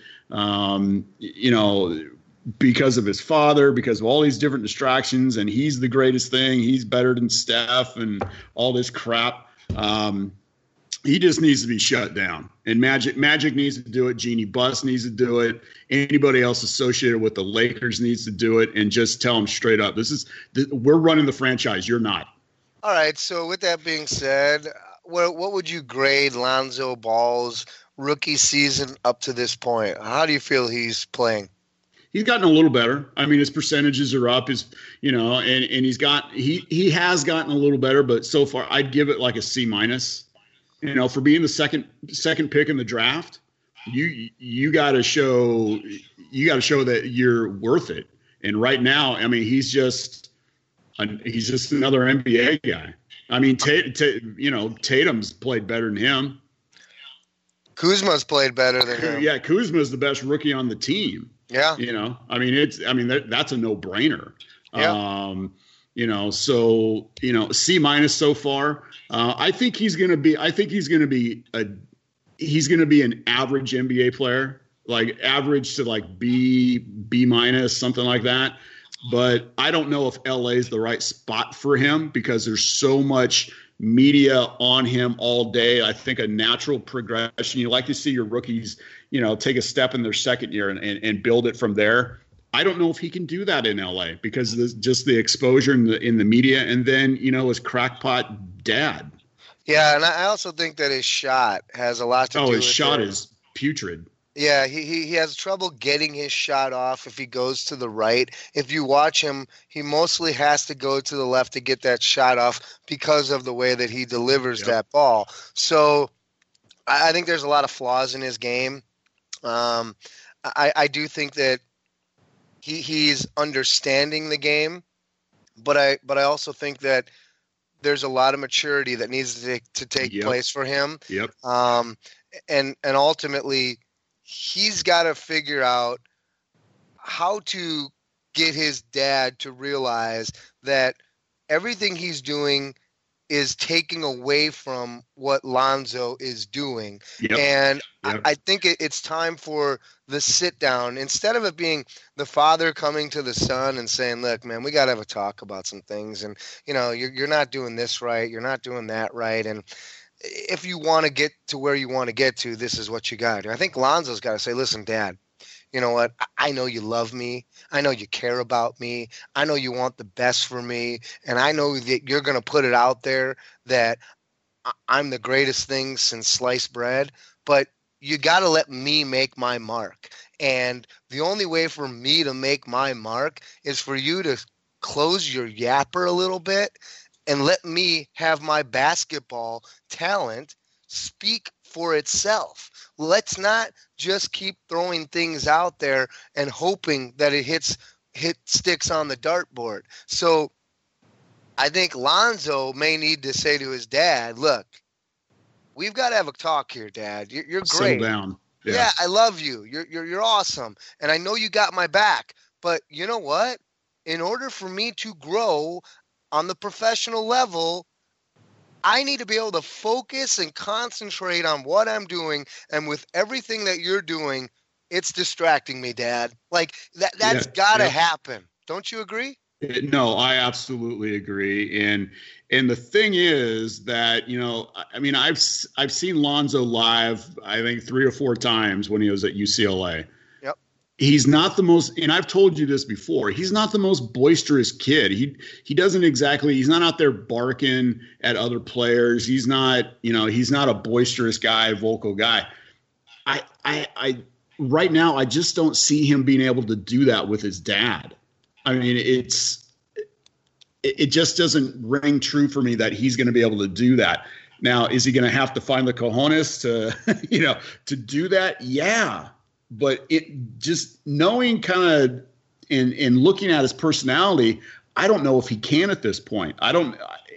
Speaker 8: because of his father, because of all these different distractions, and he's the greatest thing. He's better than Steph and all this crap. He just needs to be shut down. And Magic needs to do it. Jeannie Buss needs to do it. Anybody else associated with the Lakers needs to do it, and just tell them straight up, we're running the franchise. You're not.
Speaker 7: All right. So with that being said, what would you grade Lonzo Ball's rookie season up to this point? How do you feel he's playing?
Speaker 8: He's gotten a little better. His percentages are up. And he has gotten a little better, but so far I'd give it like a C-. For being the second pick in the draft, you got to show that you're worth it. And right now, he's just another NBA guy. Tatum's played better than him.
Speaker 7: Kuzma's played better than him.
Speaker 8: Yeah, Kuzma's the best rookie on the team.
Speaker 7: Yeah.
Speaker 8: That's a no-brainer.
Speaker 7: Yeah.
Speaker 8: So C- so far. I think he's going to be an average NBA player, like average to like B-, something like that. But I don't know if LA is the right spot for him, because there's so much media on him all day. I think a natural progression. You like to see your rookies, take a step in their second year and build it from there. I don't know if he can do that in LA, because of just the exposure in the media, and then his crackpot dad.
Speaker 7: Yeah, and I also think that his shot has a lot to do with it.
Speaker 8: His shot is putrid.
Speaker 7: Yeah, he has trouble getting his shot off if he goes to the right. If you watch him, he mostly has to go to the left to get that shot off because of the way that he delivers that ball. So I think there's a lot of flaws in his game. I do think that he's understanding the game, but I also think that there's a lot of maturity that needs to take place for him.
Speaker 8: Yep.
Speaker 7: And ultimately, he's got to figure out how to get his dad to realize that everything he's doing is taking away from what Lonzo is doing. And I think it's time for the sit down. Instead of it being the father coming to the son and saying, look, man, we got to have a talk about some things. And, you're not doing this right. You're not doing that right. And if you want to get to where you want to get to, this is what you got to do. I think Lonzo's got to say, listen, Dad, you know what? I know you love me. I know you care about me. I know you want the best for me. And I know that you're going to put it out there that I'm the greatest thing since sliced bread. But you got to let me make my mark. And the only way for me to make my mark is for you to close your yapper a little bit and let me have my basketball talent speak for itself. Let's not just keep throwing things out there and hoping that it sticks on the dartboard. So I think Lonzo may need to say to his dad, look, we've got to have a talk here, Dad. You're great.
Speaker 8: Settle down.
Speaker 7: Yeah, I love you. You're awesome. And I know you got my back. But you know what? In order for me to grow on the professional level, I need to be able to focus and concentrate on what I'm doing. And with everything that you're doing, it's distracting me, Dad. Like that's got to happen. Don't you agree?
Speaker 8: No, I absolutely agree. And the thing is that, I've seen Lonzo live, I think 3 or 4 times when he was at UCLA. He's not the most, and I've told you this before, he's not the most boisterous kid. He's not out there barking at other players. He's not a boisterous guy, vocal guy. I right now, I just don't see him being able to do that with his dad. I mean, it just doesn't ring true for me that he's going to be able to do that. Now, is he going to have to find the cojones to, to do that? Yeah. But it just knowing kind of and looking at his personality, I don't know if he can at this point. I don't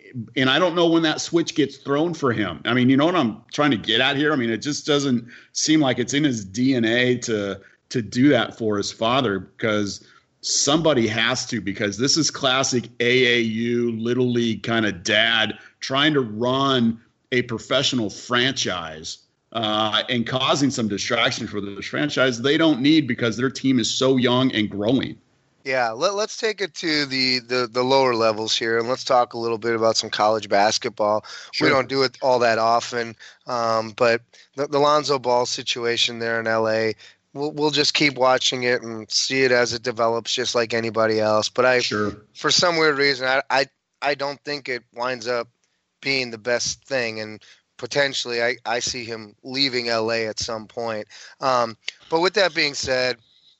Speaker 8: know when that switch gets thrown for him. I mean, you know what I'm trying to get at here? I mean, it just doesn't seem like it's in his DNA to do that for his father, because somebody has to, because this is classic AAU Little League kind of dad trying to run a professional franchise. And causing some distraction for this franchise they don't need, because their team is so young and growing.
Speaker 7: Yeah, let's take it to the lower levels here, and let's talk a little bit about some college basketball. Sure. We don't do it all that often, but the Lonzo Ball situation there in LA, we'll just keep watching it and see it as it develops, just like anybody else. But for some weird reason, I don't think it winds up being the best thing, and potentially I see him leaving LA at some point. But with that being said,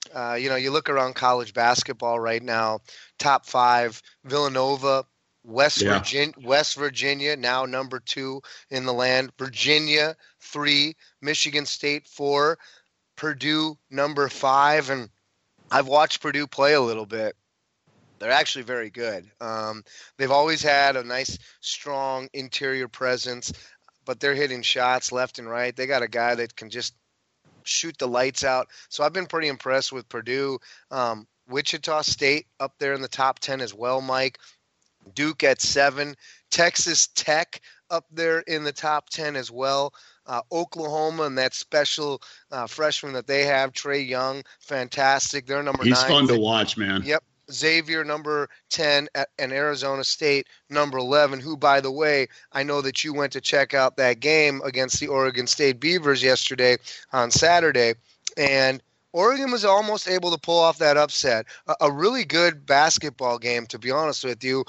Speaker 7: you look around college basketball right now, top 5, Villanova, West Virginia, now number 2 in the land, Virginia 3, Michigan State 4, Purdue number 5. And I've watched Purdue play a little bit. They're actually very good. They've always had a nice, strong interior presence, but they're hitting shots left and right. They got a guy that can just shoot the lights out. So I've been pretty impressed with Purdue. Wichita State up there in the top 10 as well, Mike. Duke at 7. Texas Tech up there in the top 10 as well. Oklahoma and that special freshman that they have, Trae Young, fantastic. They're number 9.
Speaker 8: He's fun to watch, man.
Speaker 7: Yep. Xavier, number 10, and Arizona State, number 11, who, by the way, I know that you went to check out that game against the Oregon State Beavers yesterday on Saturday, and Oregon was almost able to pull off that upset. A really good basketball game, to be honest with you.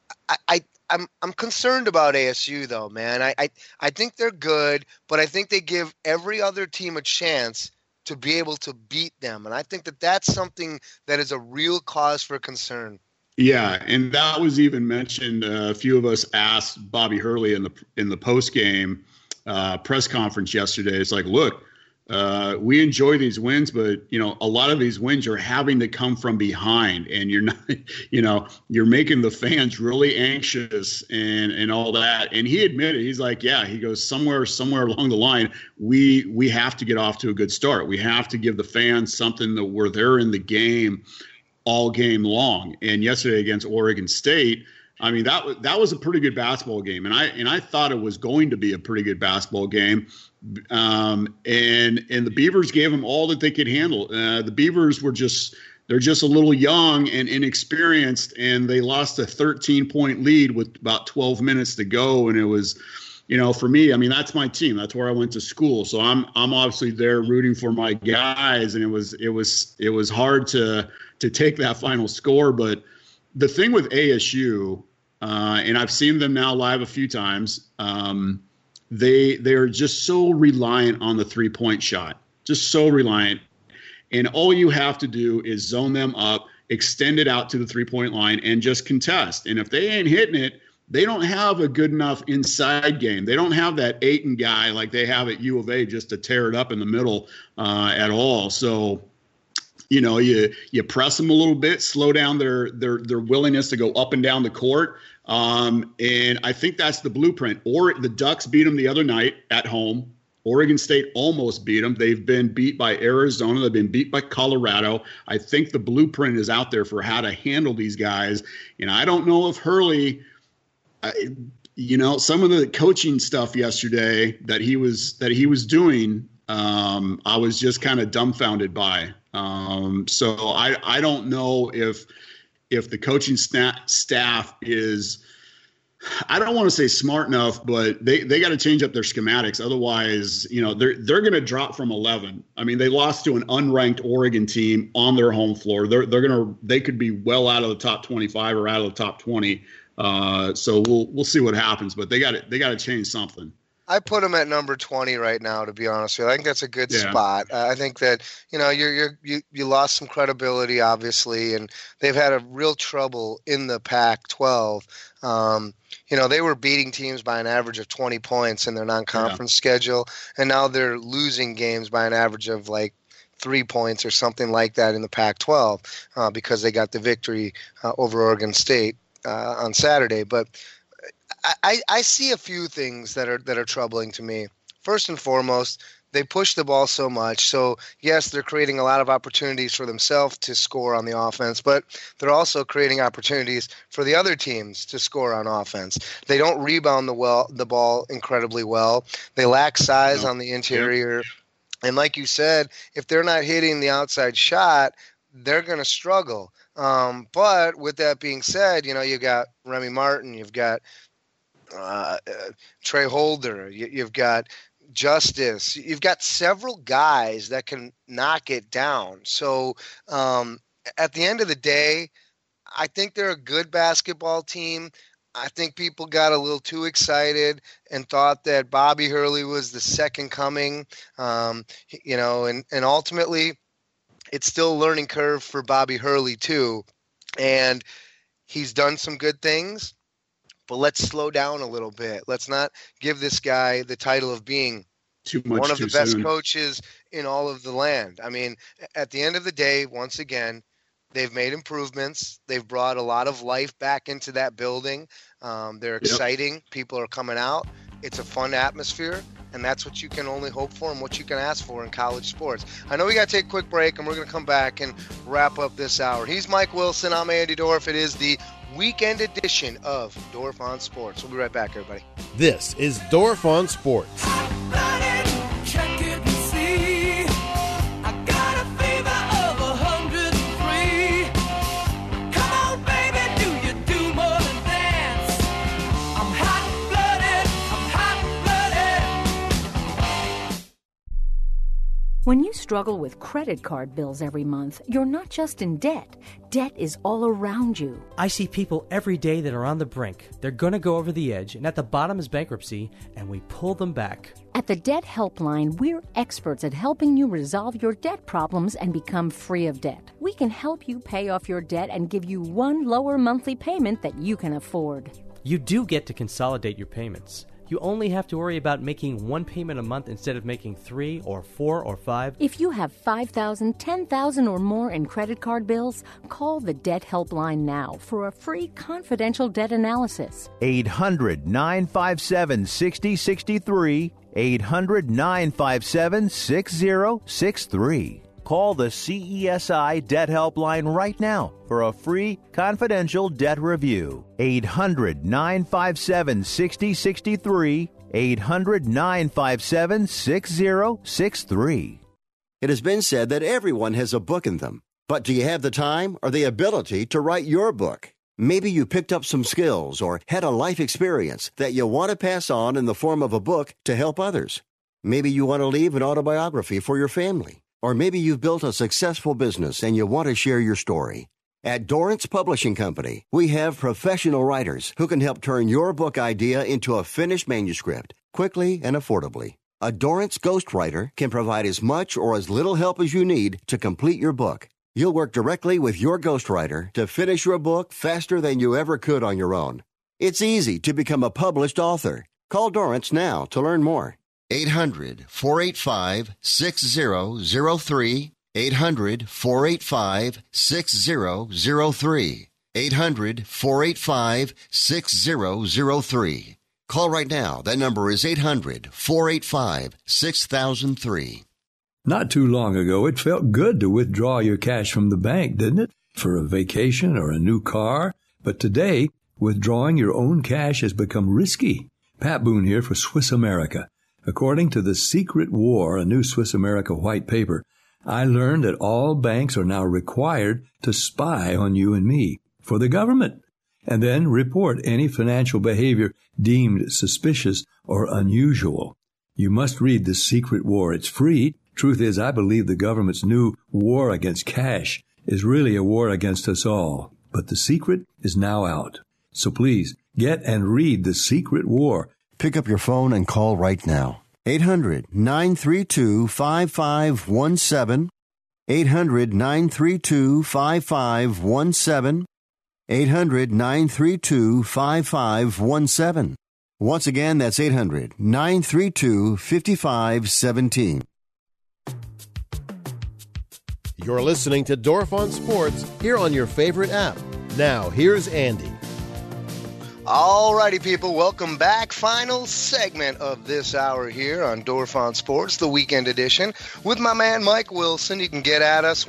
Speaker 7: I'm concerned about ASU, though, man. I think they're good, but I think they give every other team a chance to be able to beat them. And I think that that's something that is a real cause for concern.
Speaker 8: Yeah, and that was even mentioned. A few of us asked Bobby Hurley in the post game press conference yesterday. It's like, look, we enjoy these wins, but a lot of these wins are having to come from behind, and you're not, you're making the fans really anxious and all that. And he admitted, he's like, yeah, he goes somewhere along the line, we have to get off to a good start. We have to give the fans something that we're there in the game all game long. And yesterday against Oregon State, I mean, that was a pretty good basketball game. And I thought it was going to be a pretty good basketball game. And the Beavers gave them all that they could handle. The Beavers they're just a little young and inexperienced, and they lost a 13-point lead with about 12 minutes to go. And it was, for me, I mean, that's my team. That's where I went to school. So I'm obviously there rooting for my guys. And it was hard to take that final score. But the thing with ASU, and I've seen them now live a few times, they're just so reliant on the 3-point shot, just so reliant. And all you have to do is zone them up, extend it out to the 3-point line, and just contest. And if they ain't hitting it, they don't have a good enough inside game. They don't have that Ayton guy like they have at U of A just to tear it up in the middle at all. So, you press them a little bit, slow down their willingness to go up and down the court. And I think that's the blueprint. Or the Ducks beat them the other night at home. Oregon State almost beat them. They've been beat by Arizona. They've been beat by Colorado. I think the blueprint is out there for how to handle these guys. And I don't know if Hurley, some of the coaching stuff yesterday that he was doing, I was just kind of dumbfounded by. So I don't know if the coaching staff is, I don't want to say smart enough, but they got to change up their schematics. Otherwise, they're going to drop from 11. I mean, they lost to an unranked Oregon team on their home floor. They could be well out of the top 25 or out of the top 20. So we'll see what happens, but they got to change something.
Speaker 7: I put them at number 20 right now, to be honest with you. I think that's a good spot. I think that, you lost some credibility, obviously, and they've had a real trouble in the Pac-12. They were beating teams by an average of 20 points in their non-conference schedule, and now they're losing games by an average of like 3 points or something like that in the Pac-12 because they got the victory over Oregon State on Saturday. But I see a few things that are troubling to me. First and foremost, they push the ball so much. So, yes, they're creating a lot of opportunities for themselves to score on the offense, but they're also creating opportunities for the other teams to score on offense. They don't rebound the ball incredibly well. They lack size on the interior. Yep. And like you said, if they're not hitting the outside shot, they're going to struggle. But with that being said, you've got Remy Martin, you've got Trey Holder, you've got Justice, you've got several guys that can knock it down. So at the end of the day, I think they're a good basketball team. I think people got a little too excited and thought that Bobby Hurley was the second coming, and ultimately it's still a learning curve for Bobby Hurley too. And he's done some good things, but let's slow down a little bit. Let's not give this guy the title of being one of the best coaches in all of the land. I mean, at the end of the day, once again, they've made improvements. They've brought a lot of life back into that building. They're exciting. Yep. People are coming out. It's a fun atmosphere, and that's what you can only hope for and what you can ask for in college sports. I know we got to take a quick break, and we're going to come back and wrap up this hour. He's Mike Wilson. I'm Andy Dorff. It is the weekend edition of Dorff on Sports. We'll be right back, everybody.
Speaker 10: This is Dorff on Sports.
Speaker 1: When you struggle with credit card bills every month, you're not just in debt. Debt is all around you.
Speaker 3: I see people every day that are on the brink. They're going to go over the edge, and at the bottom is bankruptcy, and we pull them back.
Speaker 1: At the Debt Helpline, we're experts at helping you resolve your debt problems and become free of debt. We can help you pay off your debt and give you one lower monthly payment that you can afford.
Speaker 3: You do get to consolidate your payments. You only have to worry about making one payment a month instead of making 3 or 4 or 5.
Speaker 1: If you have $5,000, $10,000 or more in credit card bills, call the Debt Helpline now for a free confidential debt analysis.
Speaker 4: 800-957-6063. 800-957-6063. Call the CESI Debt Helpline right now for a free confidential debt review. 800-957-6063. 800-957-6063.
Speaker 13: It has been said that everyone has a book in them. But do you have the time or the ability to write your book? Maybe you picked up some skills or had a life experience that you want to pass on in the form of a book to help others. Maybe you want to leave an autobiography for your family. Or maybe you've built a successful business and you want to share your story. At Dorrance Publishing Company, we have professional writers who can help turn your book idea into a finished manuscript quickly and affordably. A Dorrance ghostwriter can provide as much or as little help as you need to complete your book. You'll work directly with your ghostwriter to finish your book faster than you ever could on your own. It's easy to become a published author. Call Dorrance now to learn more.
Speaker 12: 800-485-6003. 800-485-6003. 800-485-6003. Call right now. That number is 800-485-6003.
Speaker 5: Not too long ago, it felt good to withdraw your cash from the bank, didn't it? For a vacation or a new car. But today, withdrawing your own cash has become risky. Pat Boone here for Swiss America. According to The Secret War, a new Swiss America white paper, I learned that all banks are now required to spy on you and me for the government, and then report any financial behavior deemed suspicious or unusual. You must read The Secret War. It's free. Truth is, I believe the government's new war against cash is really a war against us all. But The Secret is now out. So please, get and read The Secret War.
Speaker 13: Pick up your phone and call right now. 800-932-5517. 800-932-5517. 800-932-5517. Once again, that's 800-932-5517.
Speaker 10: You're listening to Dorf on Sports here on your favorite app. Now, here's Andy.
Speaker 7: Alrighty, people, welcome back. Final segment of this hour here on Dorf on Sports, the weekend edition, with my man Mike Wilson. You can get at us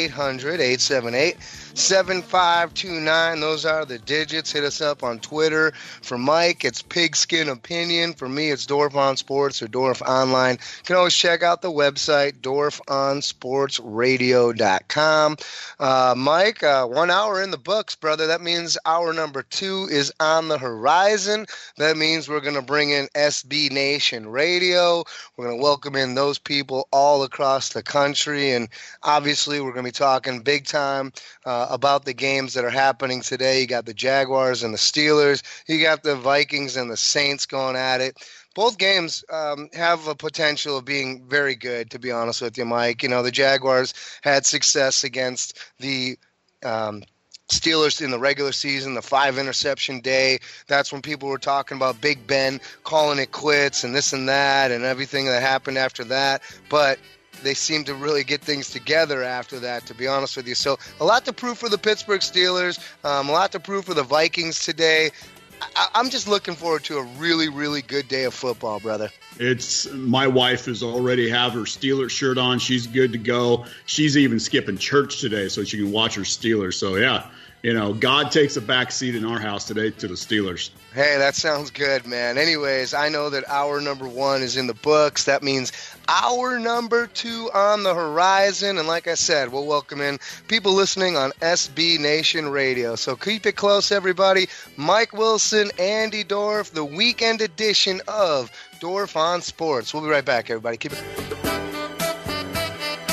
Speaker 7: 1-800-878-7529. Those are the digits. Hit us up on Twitter. For Mike, it's Pigskin Opinion. For me, it's Dorf on Sports or Dorf Online. You can always check out the website, dorfonsportsradio.com. Mike, 1 hour in the books, brother. That means hour number 2 is on the horizon. That means we're going to bring in SB Nation Radio. We're going to welcome in those people all across the country, and obviously we're going to be talking big time about the games that are happening today. You got the Jaguars and the Steelers. You got the Vikings and the Saints going at it. Both games have a potential of being very good, to be honest with you, Mike. You know, the Jaguars had success against the Steelers in the regular season, the 5-interception day. That's when people were talking about Big Ben calling it quits and this and that and everything that happened after that. But they seem to really get things together after that, to be honest with you. So a lot to prove for the Pittsburgh Steelers, a lot to prove for the Vikings today. I'm just looking forward to a really, really good day of football, brother.
Speaker 8: It's my wife is already have her Steelers shirt on. She's good to go. She's even skipping church today so she can watch her Steelers. So, yeah, you know, God takes a back seat in our house today to the Steelers.
Speaker 7: Hey, that sounds good, man. Anyways, I know that hour number 1 is in the books. That means hour number 2 on the horizon. And like I said, we'll welcome in people listening on SB Nation Radio. So keep it close, everybody. Mike Wilson, Andy Dorf, the weekend edition of Dorf on Sports. We'll be right back, everybody. Keep it.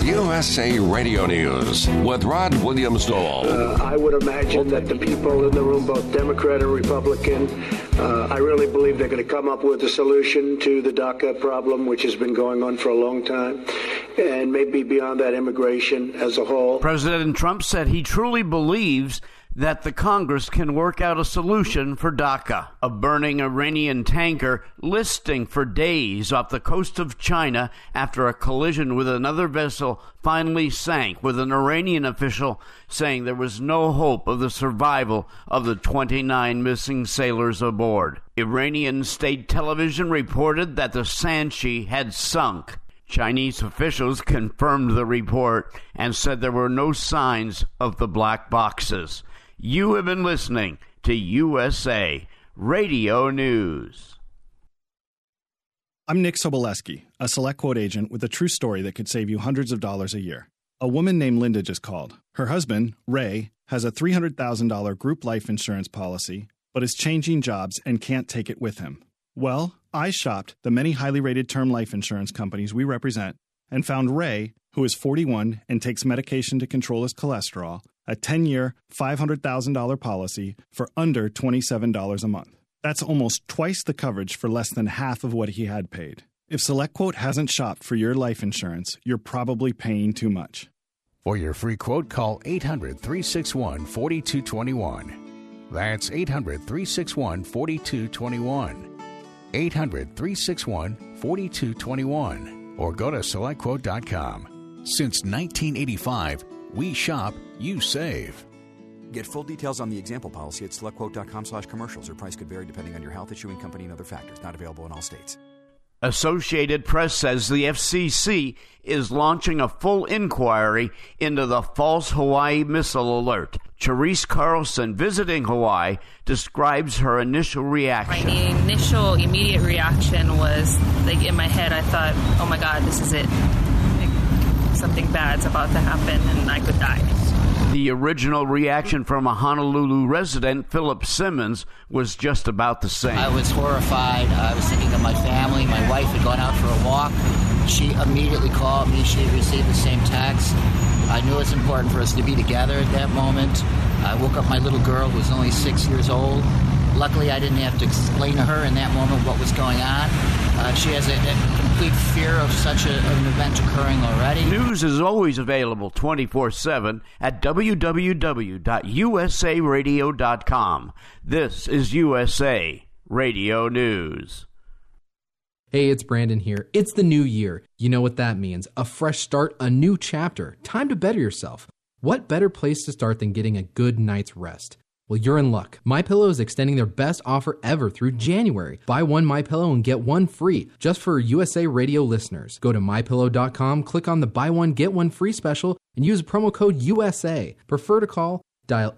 Speaker 6: USA Radio News with Rod Williams Dole.
Speaker 9: I would imagine that the people in the room, both Democrat and Republican, I really believe they're going to come up with a solution to the DACA problem, which has been going on for a long time, and maybe beyond that, immigration as a whole.
Speaker 15: President Trump said he truly believes that the Congress can work out a solution for DACA. A burning Iranian tanker listing for days off the coast of China after a collision with another vessel finally sank, with an Iranian official saying there was no hope of the survival of the 29 missing sailors aboard. Iranian state television reported that the Sanchi had sunk. Chinese officials confirmed the report and said there were no signs of the black boxes. You have been listening to USA Radio News.
Speaker 16: I'm Nick Soboleski, a Select Quote agent with a true story that could save you hundreds of dollars a year. A woman named Linda just called. Her husband, Ray, has a $300,000 group life insurance policy, but is changing jobs and can't take it with him. Well, I shopped the many highly rated term life insurance companies we represent and found Ray, who is 41 and takes medication to control his cholesterol, a 10-year, $500,000 policy for under $27 a month. That's almost twice the coverage for less than half of what he had paid. If SelectQuote hasn't shopped for your life insurance, you're probably paying too much.
Speaker 17: For your free quote, call 800-361-4221. That's 800-361-4221. 800-361-4221. Or go to SelectQuote.com. Since 1985, we shop, you save.
Speaker 18: Get full details on the example policy at SelectQuote.com/commercials. Or price could vary depending on your health, issuing company, and other factors. Not available in all states.
Speaker 15: Associated Press says the FCC is launching a full inquiry into the false Hawaii missile alert. Charisse Carlson, visiting Hawaii, describes her initial reaction.
Speaker 19: My initial immediate reaction was, like, in my head, I thought, oh my God, this is it. Like, something bad's about to happen and I could die.
Speaker 15: The original reaction from a Honolulu resident, Philip Simmons, was just about the same.
Speaker 28: I was horrified. I was thinking of my family. My wife had gone out for a walk. She immediately called me. She had received the same text. I knew it was important for us to be together at that moment. I woke up my little girl, who was only 6 years old. Luckily, I didn't have to explain to her in that moment what was going on. She has a complete fear of such an event occurring already.
Speaker 15: News is always available 24/7 at www.usaradio.com. This is USA Radio News.
Speaker 29: Hey, it's Brandon here. It's the new year. You know what that means. A fresh start, a new chapter. Time to better yourself. What better place to start than getting a good night's rest? Well, you're in luck. MyPillow is extending their best offer ever through January. Buy one MyPillow and get one free, just for USA Radio listeners. Go to MyPillow.com, click on the buy one, get one free special, and use promo code USA. Prefer to call? Dial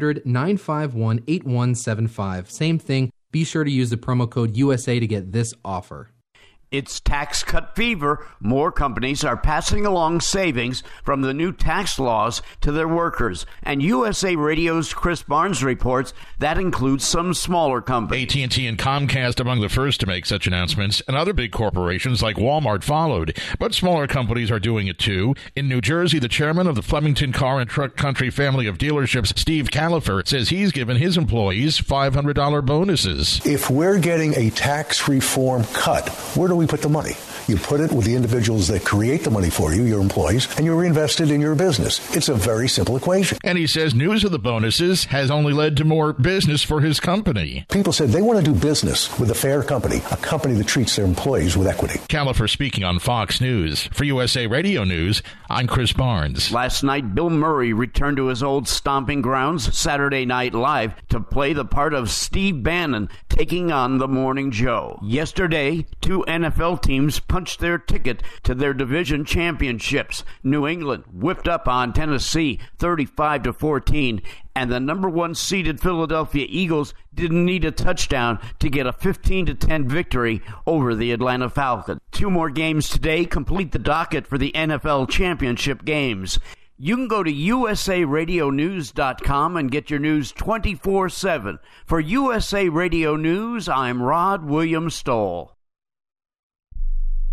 Speaker 29: 800-951-8175. Same thing. Be sure to use the promo code USA to get this offer.
Speaker 15: It's tax cut fever. More companies are passing along savings from the new tax laws to their workers. And USA Radio's Chris Barnes reports that includes some smaller companies.
Speaker 30: AT&T and Comcast among the first to make such announcements, and other big corporations like Walmart followed. But smaller companies are doing it too. In New Jersey, the chairman of the Flemington Car and Truck Country family of dealerships, Steve Califer, says he's given his employees $500 bonuses.
Speaker 31: If we're getting a tax reform cut, where do we put the money? You put it with the individuals that create the money for you, your employees, and you reinvest it in your business. It's a very simple equation.
Speaker 30: And he says news of the bonuses has only led to more business for his company.
Speaker 31: People said they want to do business with a fair company, a company that treats their employees with equity.
Speaker 30: Califer speaking on Fox News. For USA Radio News, I'm Chris Barnes.
Speaker 15: Last night, Bill Murray returned to his old stomping grounds, Saturday Night Live, to play the part of Steve Bannon taking on The Morning Joe. Yesterday, two NFL teams punched their ticket to their division championships. New England whipped up on Tennessee 35-14, and the number one seeded Philadelphia Eagles didn't need a touchdown to get a 15-10 victory over the Atlanta Falcons. Two more games today complete the docket for the NFL championship games. You can go to usaradionews.com and get your news 24/7. For USA Radio News, I'm Rod Williams Stoll.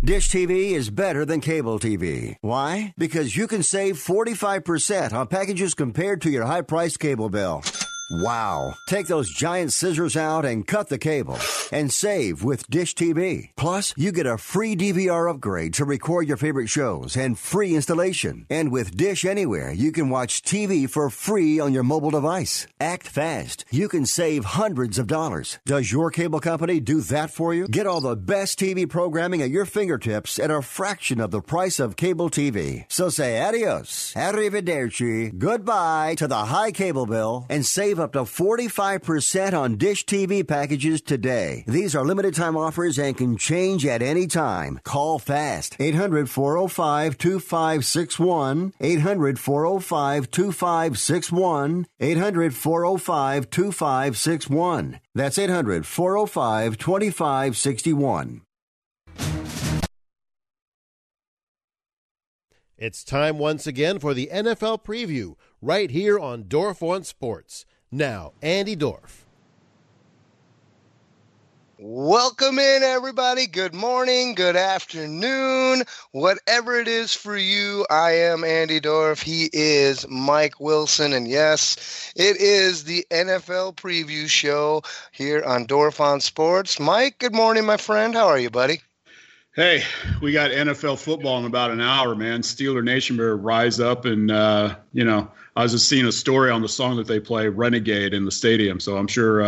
Speaker 13: Dish TV is better than cable TV. Why? Because you can save 45% on packages compared to your high-priced cable bill. Wow. Take those giant scissors out and cut the cable and save with Dish TV. Plus, you get a free DVR upgrade to record your favorite shows and free installation. And with Dish Anywhere, you can watch TV for free on your mobile device. Act fast. You can save hundreds of dollars. Does your cable company do that for you? Get all the best TV programming at your fingertips at a fraction of the price of cable TV. So say adios, arrivederci, goodbye to the high cable bill and save up to 45% on Dish TV packages today. These are limited time offers and can change at any time. Call fast. 800-405-2561. 800-405-2561. 800-405-2561. That's 800-405-2561.
Speaker 10: It's time once again for the NFL preview right here on Dorf on Sports. Now, Andy Dorf.
Speaker 7: Welcome in, everybody. Good morning, good afternoon, whatever it is for you. I am Andy Dorf. He is Mike Wilson. And yes, it is the NFL preview show here on Dorf on Sports. Mike, good morning, my friend. How are you, buddy?
Speaker 8: Hey, we got NFL football in about an hour, man. Steeler Nation better rise up. And, I was just seeing a story on the song that they play, Renegade, in the stadium. So I'm sure,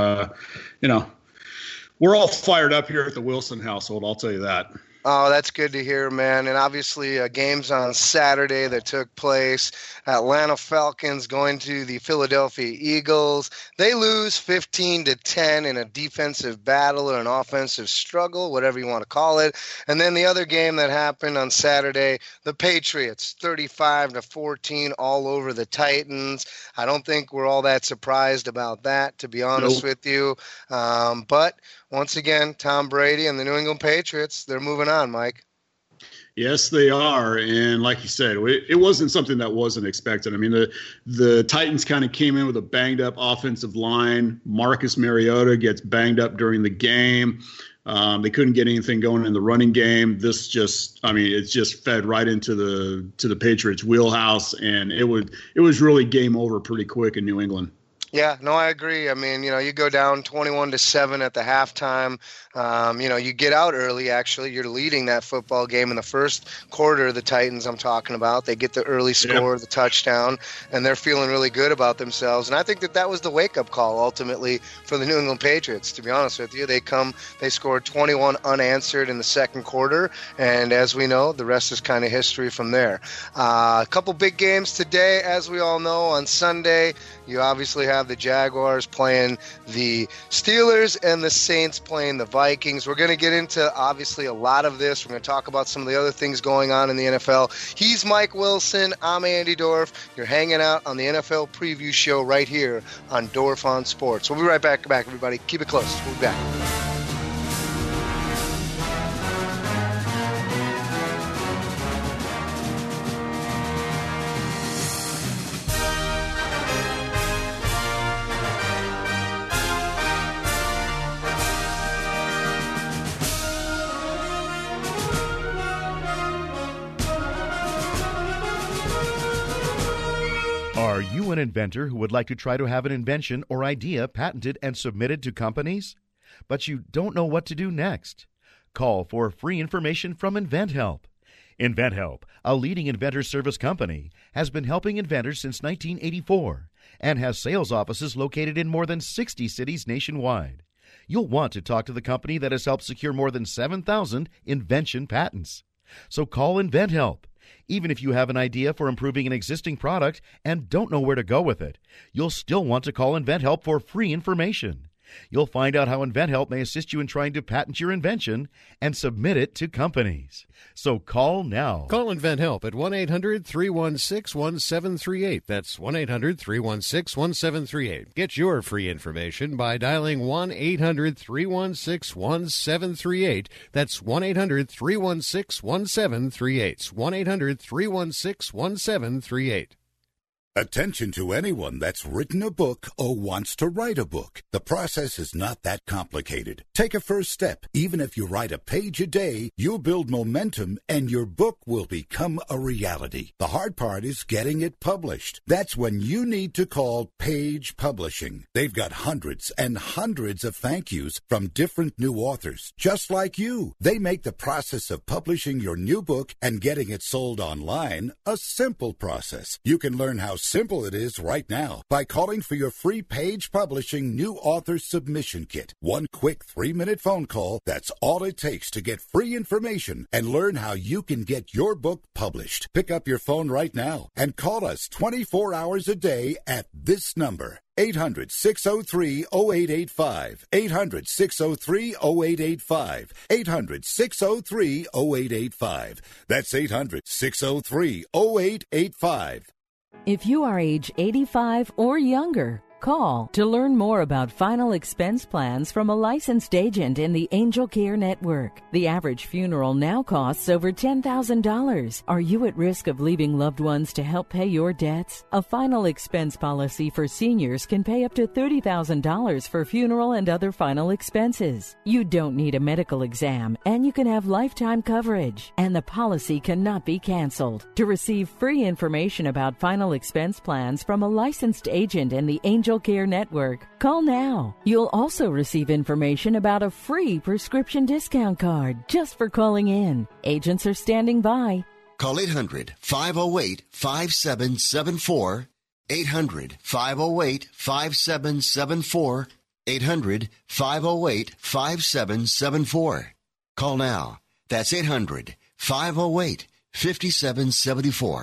Speaker 8: we're all fired up here at the Wilson household. I'll tell you that.
Speaker 7: Oh, that's good to hear, man. And obviously games on Saturday that took place. Atlanta Falcons going to the Philadelphia Eagles. They lose 15-10 in a defensive battle or an offensive struggle, whatever you want to call it. And then the other game that happened on Saturday, the Patriots 35-14 all over the Titans. I don't think we're all that surprised about that, to be honest with you. But once again, Tom Brady and the New England Patriots, they're moving on, Mike.
Speaker 8: Yes, they are. And like you said, it wasn't something that wasn't expected. I mean, the Titans kind of came in with a banged-up offensive line. Marcus Mariota gets banged up during the game. They couldn't get anything going in the running game. It's just fed right into the Patriots' wheelhouse, and it was really game over pretty quick in New England.
Speaker 7: Yeah, no, I agree. I mean, you go down 21-7 at the halftime. You get out early, actually. You're leading that football game in the first quarter, the Titans I'm talking about. They get the early score, the touchdown, and they're feeling really good about themselves. And I think that was the wake-up call, ultimately, for the New England Patriots, to be honest with you. They scored 21 unanswered in the second quarter, and as we know, the rest is kind of history from there. A couple big games today, as we all know. On Sunday, you obviously have the Jaguars playing the Steelers and the Saints playing the Vikings. We're going to get into, obviously, a lot of this. We're going to talk about some of the other things going on in the NFL. He's Mike Wilson. I'm Andy Dorf. You're hanging out on the NFL preview show right here on Dorf on Sports. We'll be right back, everybody. Keep it close. We'll be back.
Speaker 2: Are you an inventor who would like to try to have an invention or idea patented and submitted to companies? But you don't know what to do next? Call for free information from InventHelp. InventHelp, a leading inventor service company, has been helping inventors since 1984 and has sales offices located in more than 60 cities nationwide. You'll want to talk to the company that has helped secure more than 7,000 invention patents. So call InventHelp. Even if you have an idea for improving an existing product and don't know where to go with it, you'll still want to call InventHelp for free information. You'll find out how InventHelp may assist you in trying to patent your invention and submit it to companies. So call now.
Speaker 10: Call InventHelp at 1-800-316-1738. That's 1-800-316-1738. Get your free information by dialing 1-800-316-1738. That's 1-800-316-1738. 1-800-316-1738.
Speaker 3: Attention to anyone that's written a book or wants to write a book. The process is not that complicated. Take a first step. Even if you write a page a day, you'll build momentum and your book will become a reality. The hard part is getting it published. That's when you need to call Page Publishing. They've got hundreds and hundreds of thank yous from different new authors, just like you. They make the process of publishing your new book and getting it sold online a simple process. You can learn how simple it is right now by calling for your free Page Publishing New Author Submission Kit. One quick 3-minute phone call, that's all it takes to get free information and learn how you can get your book published. Pick up your phone right now and call us 24 hours a day at this number. 800-603-0885. 800-603-0885. 800-603-0885. That's 800-603-0885.
Speaker 11: If you are age 85 or younger, call to learn more about final expense plans from a licensed agent in the Angel Care Network. The average funeral now costs over $10,000. Are you at risk of leaving loved ones to help pay your debts? A final expense policy for seniors can pay up to $30,000 for funeral and other final expenses. You don't need a medical exam, and you can have lifetime coverage, and the policy cannot be canceled. To receive free information about final expense plans from a licensed agent in the Angel Care Network, call now. You'll also receive information about a free prescription discount card just for calling in. Agents are standing by.
Speaker 13: Call 800-508-5774. 800-508-5774. 800-508-5774. Call now. That's 800-508-5774.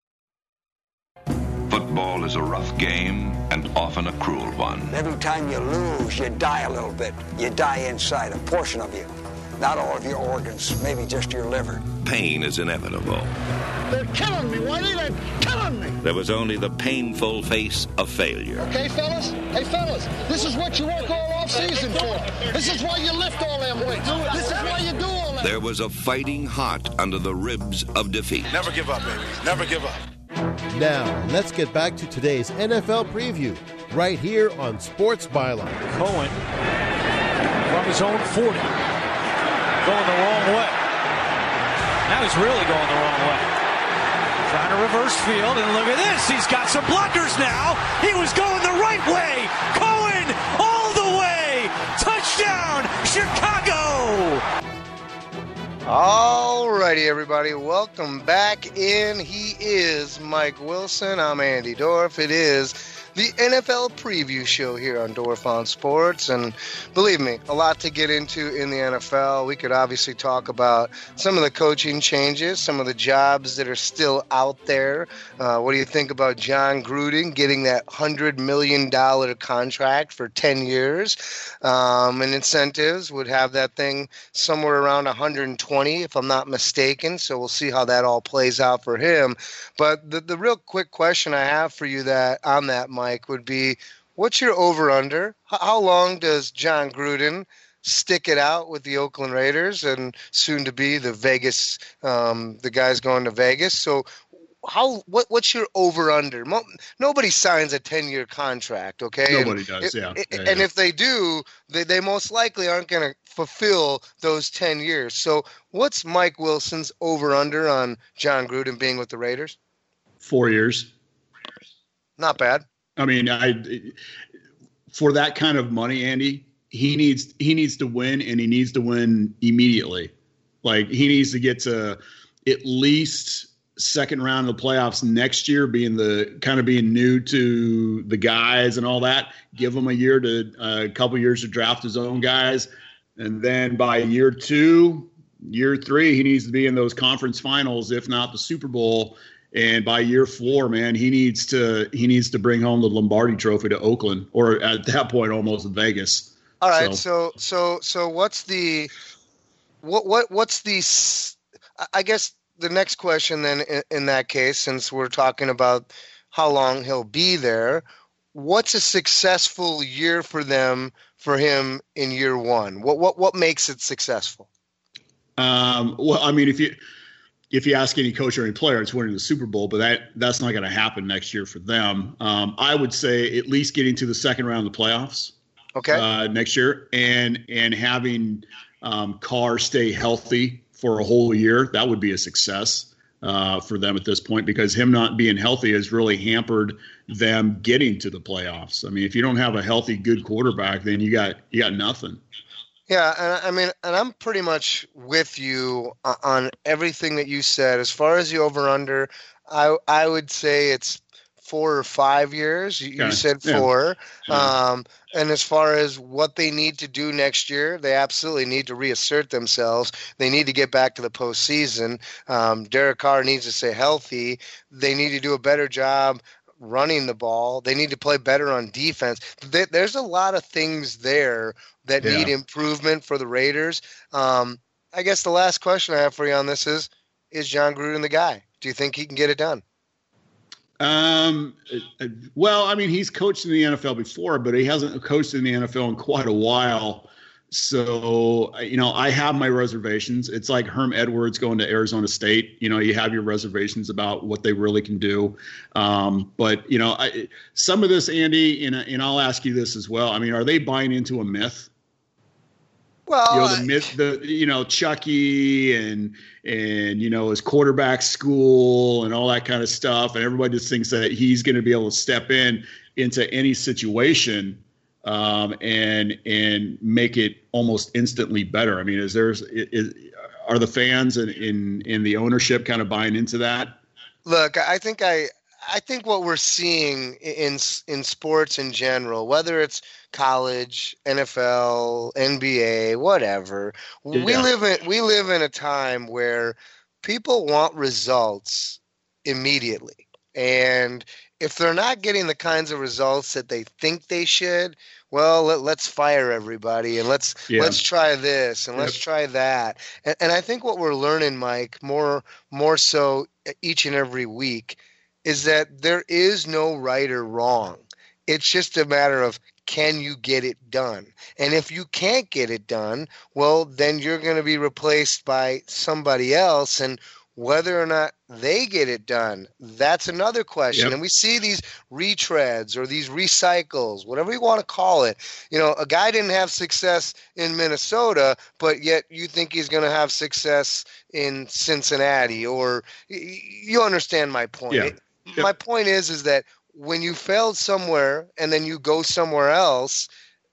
Speaker 14: Football is a rough game and often a cruel one.
Speaker 20: Every time you lose, you die a little bit. You die inside, a portion of you. Not all of your organs, maybe just your liver.
Speaker 14: Pain is inevitable.
Speaker 21: They're killing me, Whitey. They're killing me.
Speaker 14: There was only the painful face of failure.
Speaker 21: Okay, fellas? Hey, fellas, this is what you work all off season for. This is why you lift all them weights. This is why you do all that.
Speaker 14: There was a fighting heart under the ribs of defeat.
Speaker 21: Never give up, baby. Never give up.
Speaker 10: Now, let's get back to today's NFL preview, right here on Sports Byline.
Speaker 22: Cohen from his own 40, going the wrong way. Now he's really going the wrong way. Trying to reverse field, and look at this. He's got some blockers now. He was going the right way. Cohen all the way. Touchdown, Chicago.
Speaker 7: All righty, everybody. Welcome back in. He is Mike Wilson. I'm Andy Dorff. It is the NFL preview show here on Dorff on Sports. And believe me, a lot to get into in the NFL. We could obviously talk about some of the coaching changes, some of the jobs that are still out there. What do you think about John Gruden getting that $100 million contract for 10 years? And incentives would have that thing somewhere around 120, if I'm not mistaken. So we'll see how that all plays out for him. But the real quick question I have for you on that, Mike, would be, what's your over-under? How long does John Gruden stick it out with the Oakland Raiders and soon to be the Vegas, the guys going to Vegas? So what's your over-under? Nobody signs a 10-year contract, okay?
Speaker 8: Nobody does, yeah.
Speaker 7: And if they do, they most likely aren't going to fulfill those 10 years. So what's Mike Wilson's over-under on John Gruden being with the Raiders?
Speaker 8: 4 years.
Speaker 7: Not bad.
Speaker 8: I mean, for that kind of money, Andy, he needs to win, and he needs to win immediately. Like, he needs to get to at least second round of the playoffs next year, being new to the guys and all that. Give him a couple years to draft his own guys, and then by year 2, year 3, he needs to be in those conference finals, if not the Super Bowl. And by year 4, man, he needs to bring home the Lombardi Trophy to Oakland, or at that point almost Vegas.
Speaker 7: All right, so what's the I guess the next question then in that case, since we're talking about how long he'll be there, what's a successful year for him in year 1? What makes it successful?
Speaker 8: Well, I mean, if you ask any coach or any player, it's winning the Super Bowl, but that's not going to happen next year for them. I would say at least getting to the second round of the playoffs next year, and having Carr stay healthy for a whole year. That would be a success for them at this point, because him not being healthy has really hampered them getting to the playoffs. I mean, if you don't have a healthy, good quarterback, then you got nothing.
Speaker 7: Yeah, and I'm pretty much with you on everything that you said. As far as the over/under, I would say it's 4 or 5 years. You said 4. Yeah. And as far as what they need to do next year, they absolutely need to reassert themselves. They need to get back to the postseason. Derek Carr needs to stay healthy. They need to do a better job running the ball. They need to play better on defense. There's a lot of things there that need improvement for the Raiders. I guess the last question I have for you on this is Jon Gruden the guy? Do you think he can get it done?
Speaker 8: Well, I mean, he's coached in the NFL before, but he hasn't coached in the NFL in quite a while. So, I have my reservations. It's like Herm Edwards going to Arizona State. You have your reservations about what they really can do. But, some of this, Andy, and I'll ask you this as well. I mean, are they buying into a myth?
Speaker 7: Well,
Speaker 8: the myth, Chucky and his quarterback school and all that kind of stuff. And everybody just thinks that he's going to be able to step into any situation and make it almost instantly better. I mean, are the fans in the ownership kind of buying into that?
Speaker 7: Look, I think what we're seeing in sports in general, whether it's college, NFL, NBA, whatever, we live in a time where people want results immediately. And if they're not getting the kinds of results that they think they should, well, let's fire everybody and let's try this and let's try that. And I think what we're learning, Mike, more so each and every week, is that there is no right or wrong. It's just a matter of, can you get it done? And if you can't get it done, well, then you're going to be replaced by somebody else. And whether or not they get it done, that's another question. Yep. And we see these retreads or these recycles, whatever you want to call it. A guy didn't have success in Minnesota, but yet you think he's going to have success in Cincinnati, or you understand my point.
Speaker 8: Yeah. Yep.
Speaker 7: My point is that when you failed somewhere and then you go somewhere else,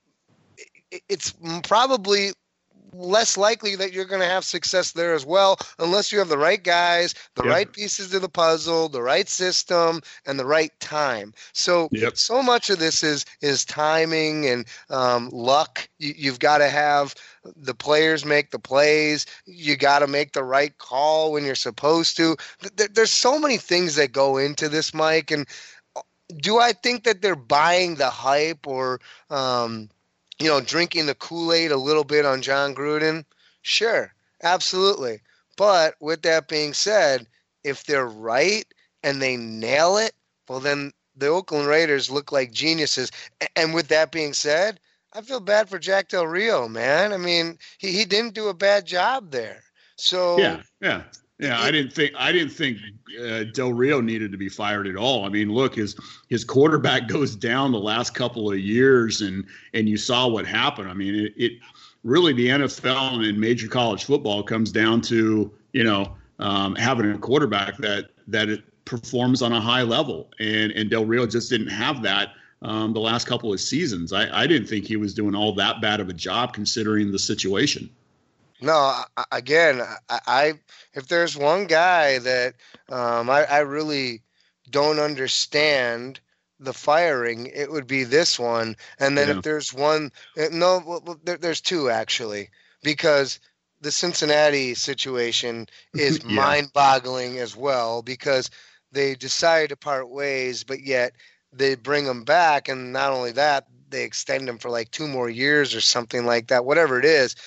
Speaker 7: it's probably less likely that you're going to have success there as well, unless you have the right guys, the right pieces of the puzzle, the right system, and the right time. So, so much of this is timing and luck. You've got to have the players make the plays. You got to make the right call when you're supposed to. There's so many things that go into this, Mike. And do I think that they're buying the hype or drinking the Kool-Aid a little bit on Jon Gruden? Sure, absolutely. But with that being said, if they're right and they nail it, well, then the Oakland Raiders look like geniuses. And with that being said, I feel bad for Jack Del Rio, man. I mean, he didn't do a bad job there. So
Speaker 8: yeah. I didn't think Del Rio needed to be fired at all. I mean, look, his quarterback goes down the last couple of years, and you saw what happened. I mean, it really, the NFL and major college football comes down to having a quarterback that it performs on a high level, and Del Rio just didn't have that the last couple of seasons. I didn't think he was doing all that bad of a job considering the situation.
Speaker 7: No, again, if there's one guy that I really don't understand the firing, it would be this one. And then if there's one, there's two actually, because the Cincinnati situation is mind-boggling as well, because they decided to part ways, but yet they bring him back, and not only that, they extend him for like 2 more years or something like that, whatever it is.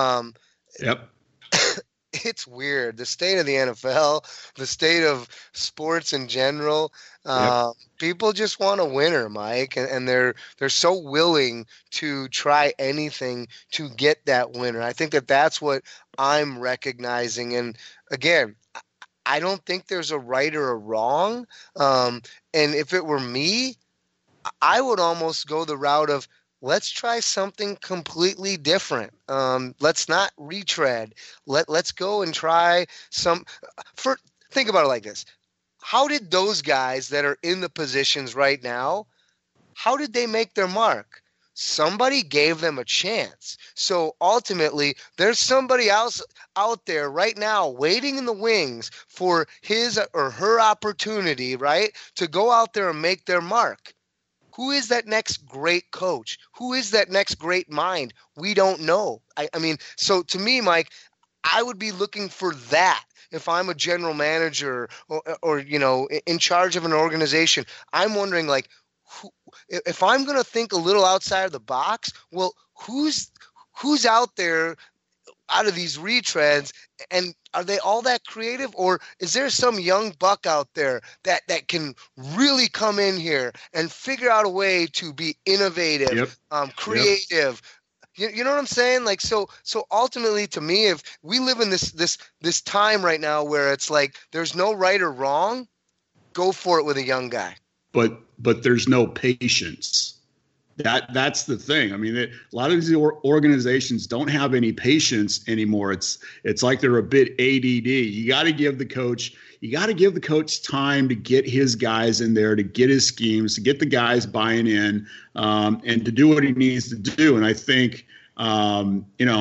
Speaker 7: It's weird. The state of the NFL, the state of sports in general, people just want a winner, Mike, and they're so willing to try anything to get that winner. I think that's what I'm recognizing. And again, I don't think there's a right or a wrong. And if it were me, I would almost go the route of, let's try something completely different. Let's not retread. Let's go and try think about it like this. How did those guys that are in the positions right now, how did they make their mark? Somebody gave them a chance. So ultimately, there's somebody else out there right now waiting in the wings for his or her opportunity, right, to go out there and make their mark. Who is that next great coach? Who is that next great mind? We don't know. I mean, so to me, Mike, I would be looking for that. If I'm a general manager or in charge of an organization, I'm wondering, like, if I'm going to think a little outside of the box, well, who's out there out of these retreads, and are they all that creative, or is there some young buck out there that can really come in here and figure out a way to be innovative, creative? Yep. You know what I'm saying? Like, so ultimately, to me, if we live in this time right now where it's like there's no right or wrong, go for it with a young guy. But there's no patience. That's the thing. I mean, a lot of these organizations don't have any patience anymore. It's like they're a bit ADD. You got to give the coach time to get his guys in there, to get his schemes, to get the guys buying in, and to do what he needs to do. And I think, I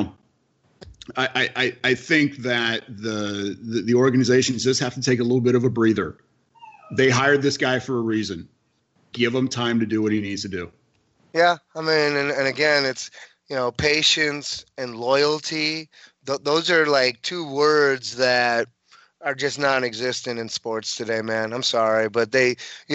Speaker 7: think that the organizations just have to take a little bit of a breather. They hired this guy for a reason. Give him time to do what he needs to do. Yeah, I mean, and again, it's, patience and loyalty. Those are like two words that are just non-existent in sports today, man. I'm sorry, but they,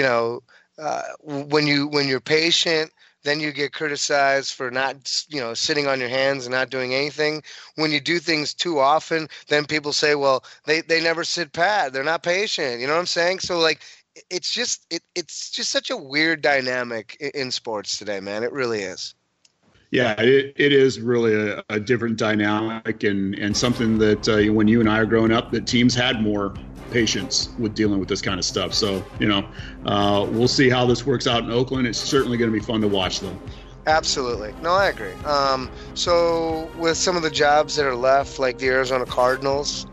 Speaker 7: when you're patient, then you get criticized for not, sitting on your hands and not doing anything. When you do things too often, then people say, well, they never sit pat. They're not patient. You know what I'm saying? So, like, it's just such a weird dynamic in sports today, man. It really is. Yeah, it is really a different dynamic and something that when you and I are growing up, that teams had more patience with dealing with this kind of stuff. So, we'll see how this works out in Oakland. It's certainly going to be fun to watch, though. Absolutely. No, I agree. So with some of the jobs that are left, like the Arizona Cardinals,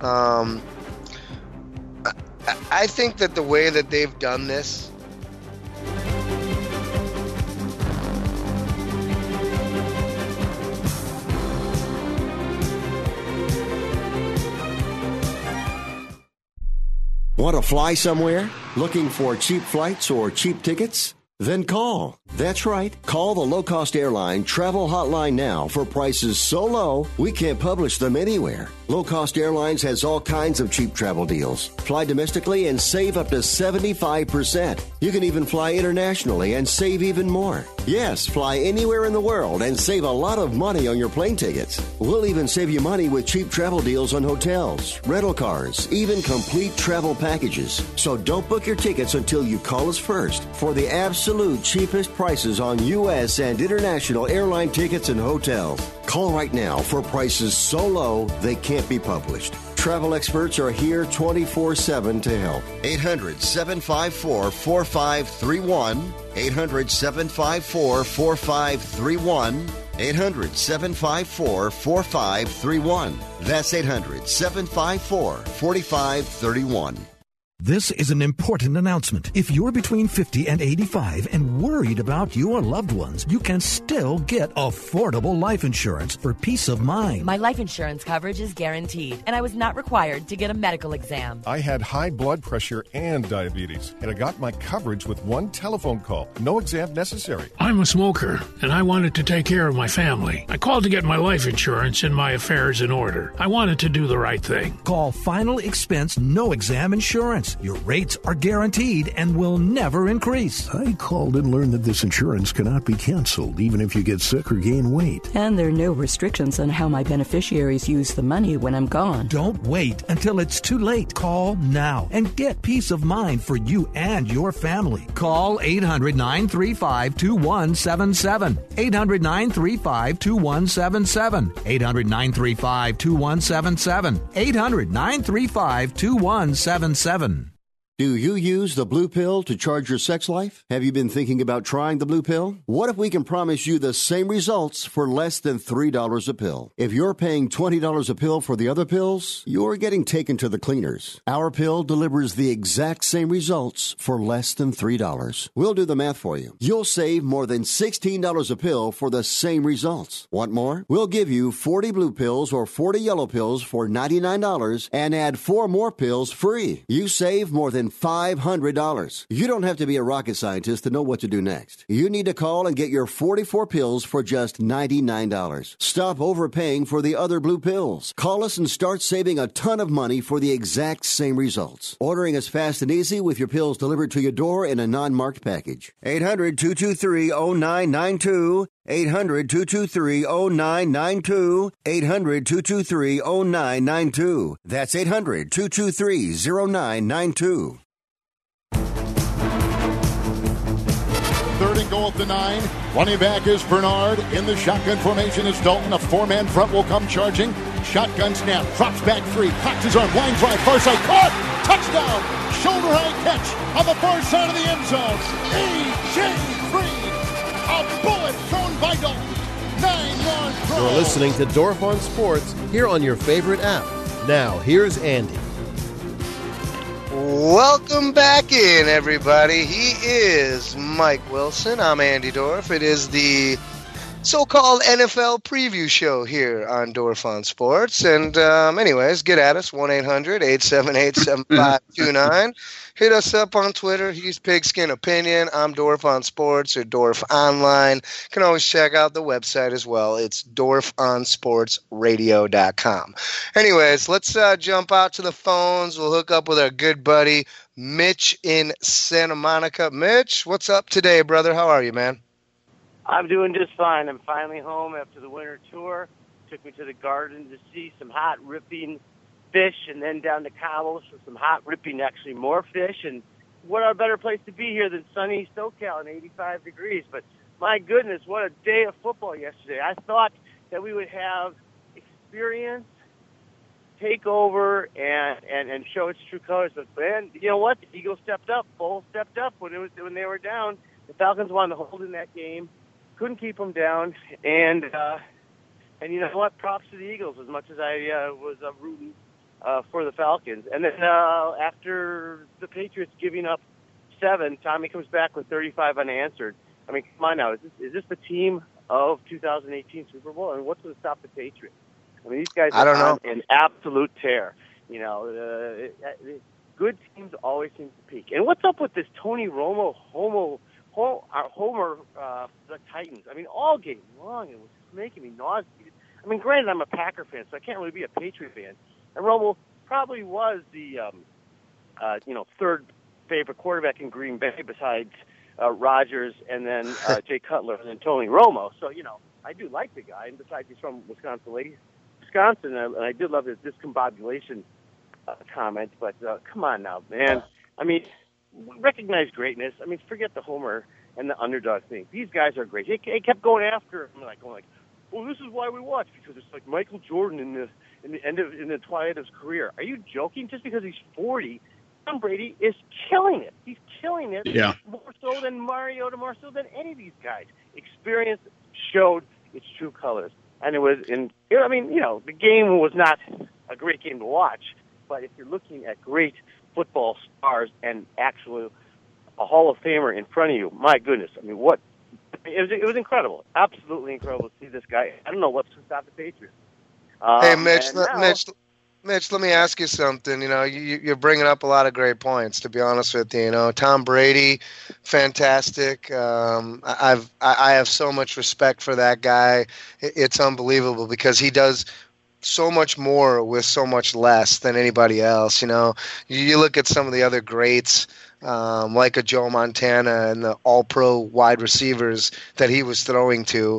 Speaker 7: I think that the way that they've done this,
Speaker 13: Want to fly somewhere? Looking for cheap flights or cheap tickets? Then call. That's right. Call the low-cost airline travel hotline now for prices so low we can't publish them anywhere. Low Cost Airlines has all kinds of cheap travel deals. Fly domestically and save up to 75%. You can even fly internationally and save even more. Yes, fly anywhere in the world and save a lot of money on your plane tickets. We'll even save you money with cheap travel deals on hotels, rental cars, even complete travel packages. So don't book your tickets until you call us first for the absolute cheapest prices on U.S. and international airline tickets and hotels. Call right now for prices so low they can't be published. Travel experts are here 24/7 to help. 800-754-4531. 800-754-4531. 800-754-4531. That's 800-754-4531.
Speaker 1: This is an important announcement. If you're between 50 and 85 and worried about your loved ones, you can still get affordable life insurance for peace of mind.
Speaker 4: My life insurance coverage is guaranteed, and I was not required to get a medical exam.
Speaker 5: I had high blood pressure and diabetes, and I got my coverage with one telephone call. No exam necessary.
Speaker 6: I'm a smoker, and I wanted to take care of my family. I called to get my life insurance and my affairs in order. I wanted to do the right thing.
Speaker 1: Call Final Expense No Exam Insurance. price. Your rates are guaranteed and will never increase.
Speaker 31: I called and learned that this insurance cannot be canceled, even if you get sick or gain weight.
Speaker 9: And there are no restrictions on how my beneficiaries use the money when I'm gone.
Speaker 1: Don't wait until it's too late. Call now and get peace of mind for you and your family. Call 800-935-2177. 800-935-2177. 800-935-2177. 800-935-2177.
Speaker 13: Do you use the blue pill to charge your sex life? Have you been thinking about trying the blue pill? What if we can promise you the same results for less than $3 a pill? If you're paying $20 a pill for the other pills, you're getting taken to the cleaners. Our pill delivers the exact same results for less than $3. We'll do the math for you. You'll save more than $16 a pill for the same results. Want more? We'll give you 40 blue pills or 40 yellow pills for $99 and add 4 more pills free. You save more than $500. You don't have to be a rocket scientist to know what to do next. You need to call and get your 44 pills for just $99. Stop overpaying for the other blue pills. Call us and start saving a ton of money for the exact same results. Ordering is fast and easy with your pills delivered to your door in a non-marked package. 800-223-0992. 800-223-0992. 800-223-0992. That's 800-223-0992.
Speaker 12: 3rd and goal at the 9. Running back is Bernard. In the shotgun formation is Dalton. A 4-man front will come charging. Shotgun snap. Drops back 3. Cocks his arm. Line drive. Far side. Caught. Touchdown. Shoulder high catch on the far side of the end zone. A.J. Green. A bullet thrown by Dalton. 9-yard throw.
Speaker 10: You're listening to Dorf on Sports here on your favorite app. Now, here's Andy.
Speaker 7: Welcome back in, everybody. He is Mike Wilson. I'm Andy Dorf. It is the so-called NFL preview show here on Dorf on Sports. And anyways, get at us, 1-800-878-7529. Hit us up on Twitter. He's Pigskin Opinion. I'm Dorf on Sports or Dorf Online. You can always check out the website as well. It's dorfonsportsradio.com. Anyways, let's jump out to the phones. We'll hook up with our good buddy Mitch in Santa Monica. Mitch, what's up today, brother? How are you, man?
Speaker 16: I'm doing just fine. I'm finally home after the winter tour. Took me to the garden to see some hot, ripping fish, and then down to Cabos for some hot, ripping, actually more fish. And what a better place to be here than sunny SoCal and 85 degrees. But my goodness, what a day of football yesterday. I thought that we would have experience take over and show its true colors. But man, you know what? The Eagles stepped up. Bowles stepped up when they were down. The Falcons wanted to hold in that game. Couldn't keep them down, and you know what? Props to the Eagles as much as I was rooting for the Falcons. And then after the Patriots giving up 7, Tommy comes back with 35 unanswered. I mean, come on now, is this the team of 2018 Super Bowl? I mean, what's going to stop the Patriots? I mean, these guys are on an absolute tear. You know, good teams always seem to peak. And what's up with this Tony Romo homer the Titans? I mean, all game long, it was making me nauseated. I mean, granted, I'm a Packer fan, so I can't really be a Patriot fan. And Romo probably was the, third favorite quarterback in Green Bay besides Rodgers and then Jay Cutler and then Tony Romo. So, you know, I do like the guy. And besides, he's from Wisconsin, and I did love his discombobulation comment. But come on now, man. I mean, recognize greatness. I mean, forget the homer and the underdog thing. These guys are great. He kept going after him, going, well, this is why we watch, because it's like Michael Jordan in the twilight of his career. Are you joking? Just because he's 40, Tom Brady is killing it. He's killing it.
Speaker 8: Yeah.
Speaker 16: More so than Mariota, more so than any of these guys. Experience showed its true colors, and it was the game was not a great game to watch, but if you're looking at great football stars and actually a Hall of Famer in front of you, my goodness, I mean, it was incredible, absolutely incredible to see this guy. I don't know what's to stop the Patriots.
Speaker 7: Hey, Mitch, let me ask you something. You know, you're bringing up a lot of great points, to be honest with you. You know, Tom Brady, fantastic. I have so much respect for that guy. It's unbelievable because he does so much more with so much less than anybody else. You know, you look at some of the other greats, like a Joe Montana and the all-pro wide receivers that he was throwing to,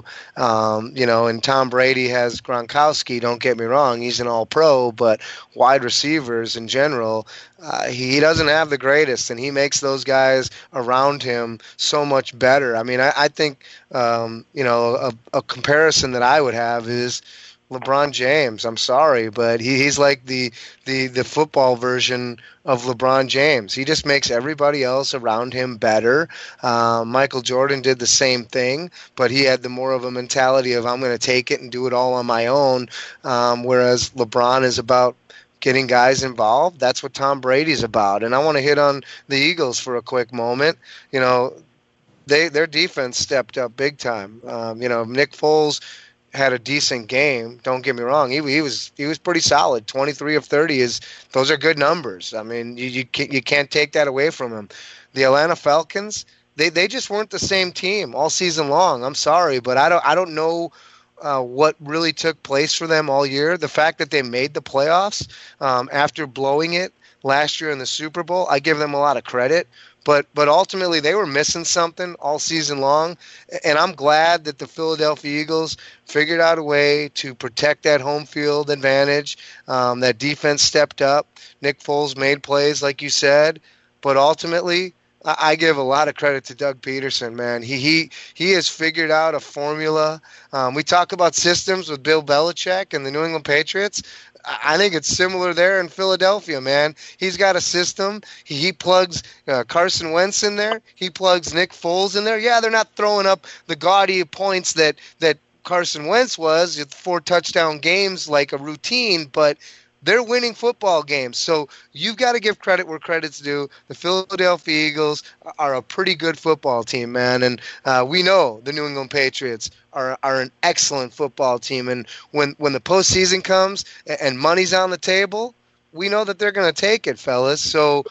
Speaker 7: you know, and Tom Brady has Gronkowski, don't get me wrong, he's an all-pro, but wide receivers in general, he doesn't have the greatest, and he makes those guys around him so much better. I mean, I think, you know, a comparison that I would have is LeBron James. I'm sorry, but he's like the football version of LeBron James. He just makes everybody else around him better. Michael Jordan did the same thing, but he had the more of a mentality of I'm going to take it and do it all on my own, whereas LeBron is about getting guys involved. That's what Tom Brady's about. And I want to hit on the Eagles for a quick moment. You know, their defense stepped up big time. You know, Nick Foles had a decent game. Don't get me wrong; he was pretty solid. 23 of 30 those are good numbers. I mean, you can't take that away from him. The Atlanta Falcons, they just weren't the same team all season long. I'm sorry, but I don't know what really took place for them all year. The fact that they made the playoffs after blowing it last year in the Super Bowl, I give them a lot of credit. But ultimately, they were missing something all season long, and I'm glad that the Philadelphia Eagles figured out a way to protect that home field advantage. That defense stepped up. Nick Foles made plays, like you said, but ultimately, I give a lot of credit to Doug Peterson, man. He has figured out a formula. We talk about systems with Bill Belichick and the New England Patriots. I think it's similar there in Philadelphia, man. He's got a system. He plugs Carson Wentz in there. He plugs Nick Foles in there. Yeah, they're not throwing up the gaudy points that Carson Wentz was, 4 touchdown games like a routine, but they're winning football games. So you've got to give credit where credit's due. The Philadelphia Eagles are a pretty good football team, man. And we know the New England Patriots are an excellent football team. And when the postseason comes and money's on the table, we know that they're going to take it, fellas. So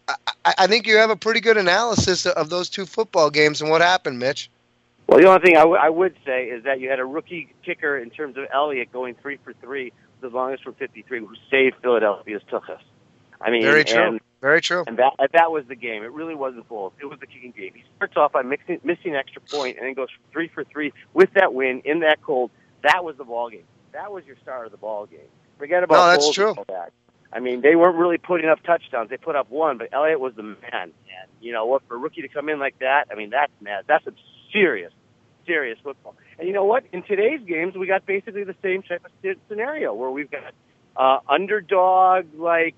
Speaker 7: I think you have a pretty good analysis of those 2 football games and what happened, Mitch.
Speaker 16: Well, the only thing I would say is that you had a rookie kicker in terms of Elliott going 3 for 3. The longest from 53, who saved Philadelphia's tuchus. I mean,
Speaker 7: very true. Very true.
Speaker 16: And that was the game. It really wasn't Foles. It was the kicking game. He starts off by missing extra point and then goes 3 for 3 with that win in that cold. That was the ball game. That was your star of the ball game. Forget about
Speaker 7: that's
Speaker 16: Foles
Speaker 7: true.
Speaker 16: And all that. I mean, they weren't really putting up touchdowns. They put up 1, but Elliott was the man. And you know what? For a rookie to come in like that, I mean, that's mad. That's a serious football. And you know what? In today's games, we got basically the same type of scenario where we've got underdog like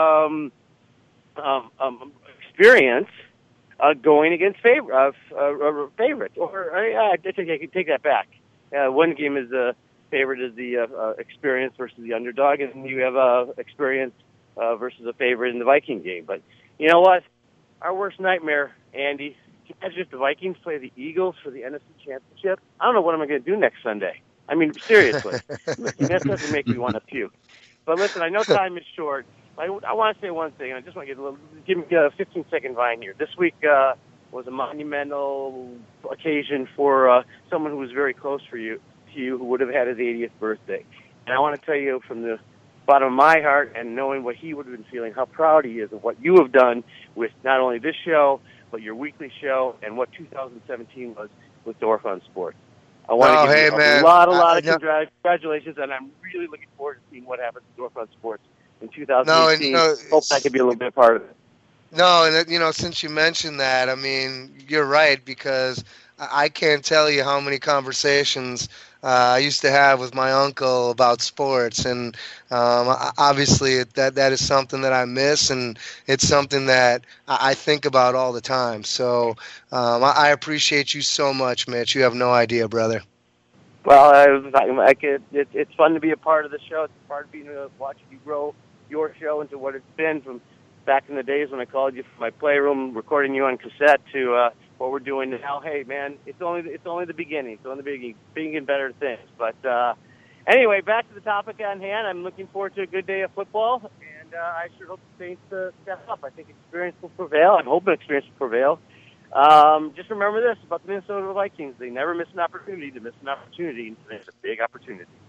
Speaker 16: experience going against favorites. Or I take that back. One game is the favorite is the experience versus the underdog, and you have experience versus a favorite in the Viking game. But you know what? Our worst nightmare, Andy. Can you imagine if the Vikings play the Eagles for the NFC Championship? I don't know what I'm going to do next Sunday. I mean, seriously. That doesn't make me want to puke. But listen, I know time is short. I want to say one thing, and I just want to give me a 15-second vine here. This week was a monumental occasion for someone who was very close to you, who would have had his 80th birthday. And I want to tell you from the bottom of my heart, and knowing what he would have been feeling, how proud he is of what you have done with not only this show, but your weekly show, and what 2017 was with Dorf on Sports. I want to give you a lot of congratulations, and I'm really looking forward to seeing what happens to Dorf on Sports in 2018. Hope I could be a little bit part of it.
Speaker 7: No, and since you mentioned that, I mean, you're right, because I can't tell you how many conversations I used to have with my uncle about sports, and obviously that is something that I miss, and it's something that I think about all the time. So I appreciate you so much, Mitch. You have no idea, brother.
Speaker 16: Well, it's fun to be a part of the show. It's part of being watching you grow your show into what it's been from back in the days when I called you from my playroom, recording you on cassette, to what we're doing now. Hey, man, it's only the beginning. It's only the beginning. Bigger and better things. But anyway, back to the topic on hand. I'm looking forward to a good day of football, and I sure hope the Saints step up. I think experience will prevail. I'm hoping experience will prevail. Just remember this about the Minnesota Vikings. They never miss an opportunity to miss an opportunity, and it's a big opportunity.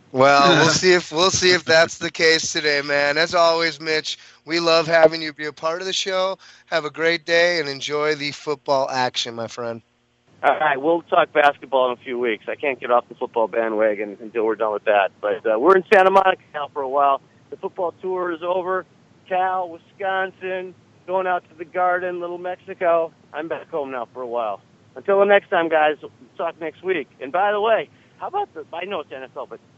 Speaker 7: Well, we'll see if that's the case today, man. As always, Mitch, we love having you be a part of the show. Have a great day and enjoy the football action, my friend.
Speaker 16: All right, we'll talk basketball in a few weeks. I can't get off the football bandwagon until we're done with that. But we're in Santa Monica now for a while. The football tour is over. Cal, Wisconsin, going out to the Garden, Little Mexico. I'm back home now for a while. Until the next time, guys, we'll talk next week. And by the way, how about I know it's NFL, but,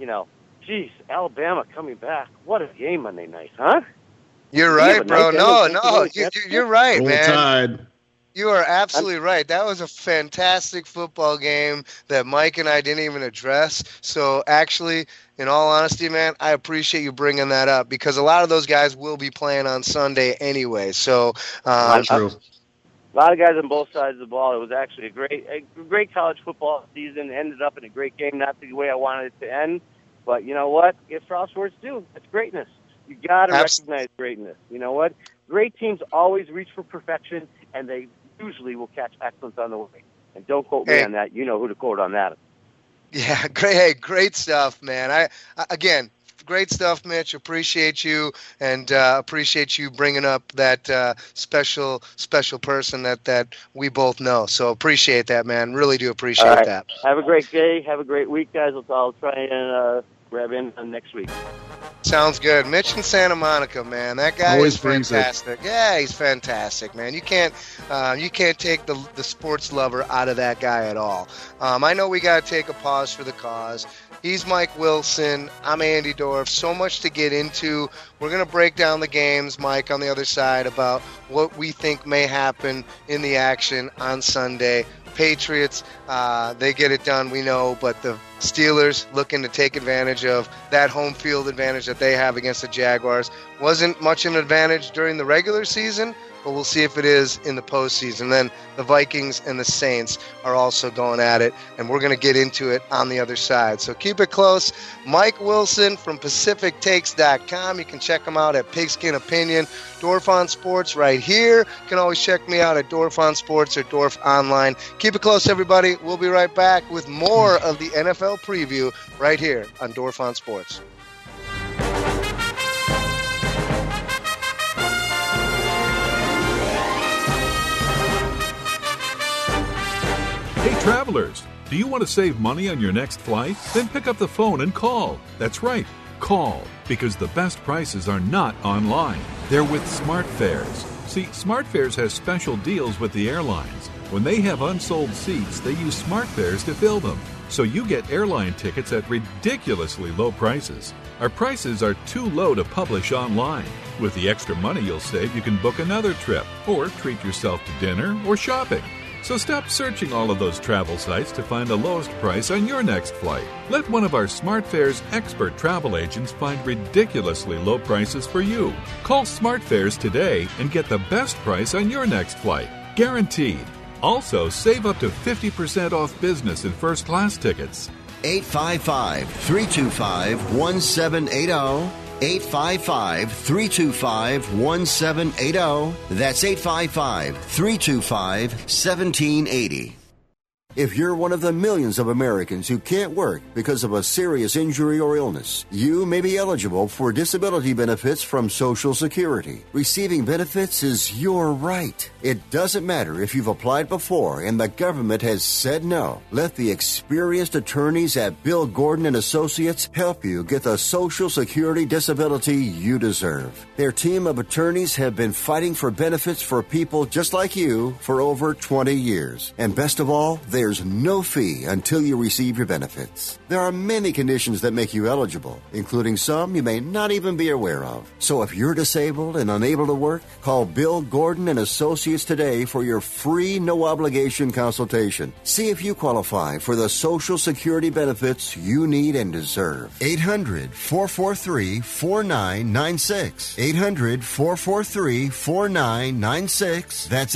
Speaker 16: geez, Alabama coming back. What a game Monday night, huh?
Speaker 7: You're right, bro. No, you're right, man.
Speaker 8: Tide.
Speaker 7: You are absolutely right. That was a fantastic football game that Mike and I didn't even address. So actually, in all honesty, man, I appreciate you bringing that up because a lot of those guys will be playing on Sunday anyway. So
Speaker 8: true.
Speaker 16: A lot of guys on both sides of the ball. It was actually a great college football season. It ended up in a great game, not the way I wanted it to end. But you know what? It's for all sports too. It's greatness. You got to recognize greatness. You know what? Great teams always reach for perfection, and they usually will catch excellence on the way. And don't quote me on that. You know who to quote on that.
Speaker 7: Yeah, great. Hey, great stuff, man. Again, great stuff, Mitch. Appreciate you, and appreciate you bringing up that special person that we both know. So appreciate that, man. Really do appreciate that.
Speaker 16: Have a great day. Have a great week, guys. I'll try and grab in next week.
Speaker 7: Sounds good. Mitch in Santa Monica, man. That guy is fantastic. Yeah, he's fantastic, man. You can't take the sports lover out of that guy at all. I know we got to take a pause for the cause. He's Mike Wilson. I'm Andy Dorff. So much to get into. We're going to break down the games, Mike, on the other side about what we think may happen in the action on Sunday. Patriots, they get it done, we know, but the Steelers looking to take advantage of that home field advantage that they have against the Jaguars. Wasn't much an advantage during the regular season, but we'll see if it is in the postseason. Then the Vikings and the Saints are also going at it, and we're going to get into it on the other side. So keep it close. Mike Wilson from PacificTakes.com. You can check him out at Pigskin Opinion. Dorff on Sports right here. You can always check me out at Dorff on Sports or Dorff Online. Keep it close, everybody. We'll be right back with more of the NFL preview right here on Dorff on Sports.
Speaker 17: Hey travelers, do you want to save money on your next flight? Then pick up the phone and call. That's right, call, because the best prices are not online. They're with SmartFares. See, SmartFares has special deals with the airlines. When they have unsold seats, they use SmartFares to fill them. So you get airline tickets at ridiculously low prices. Our prices are too low to publish online. With the extra money you'll save, you can book another trip or treat yourself to dinner or shopping. So stop searching all of those travel sites to find the lowest price on your next flight. Let one of our SmartFares expert travel agents find ridiculously low prices for you. Call SmartFares today and get the best price on your next flight. Guaranteed. Also, save up to 50% off business and first class tickets.
Speaker 13: 855-325-1780. 855-325-1780. That's 855-325-1780. If you're one of the millions of Americans who can't work because of a serious injury or illness, you may be eligible for disability benefits from Social Security. Receiving benefits is your right. It doesn't matter if you've applied before and the government has said no. Let the experienced attorneys at Bill Gordon and Associates help you get the Social Security disability you deserve. Their team of attorneys have been fighting for benefits for people just like you for over 20 years. And best of all, there's no fee until you receive your benefits. There are many conditions that make you eligible, including some you may not even be aware of. So if you're disabled and unable to work, call Bill Gordon and Associates today for your free, no-obligation consultation. See if you qualify for the Social Security benefits you need and deserve. 800-443-4996. 800-443-4996. That's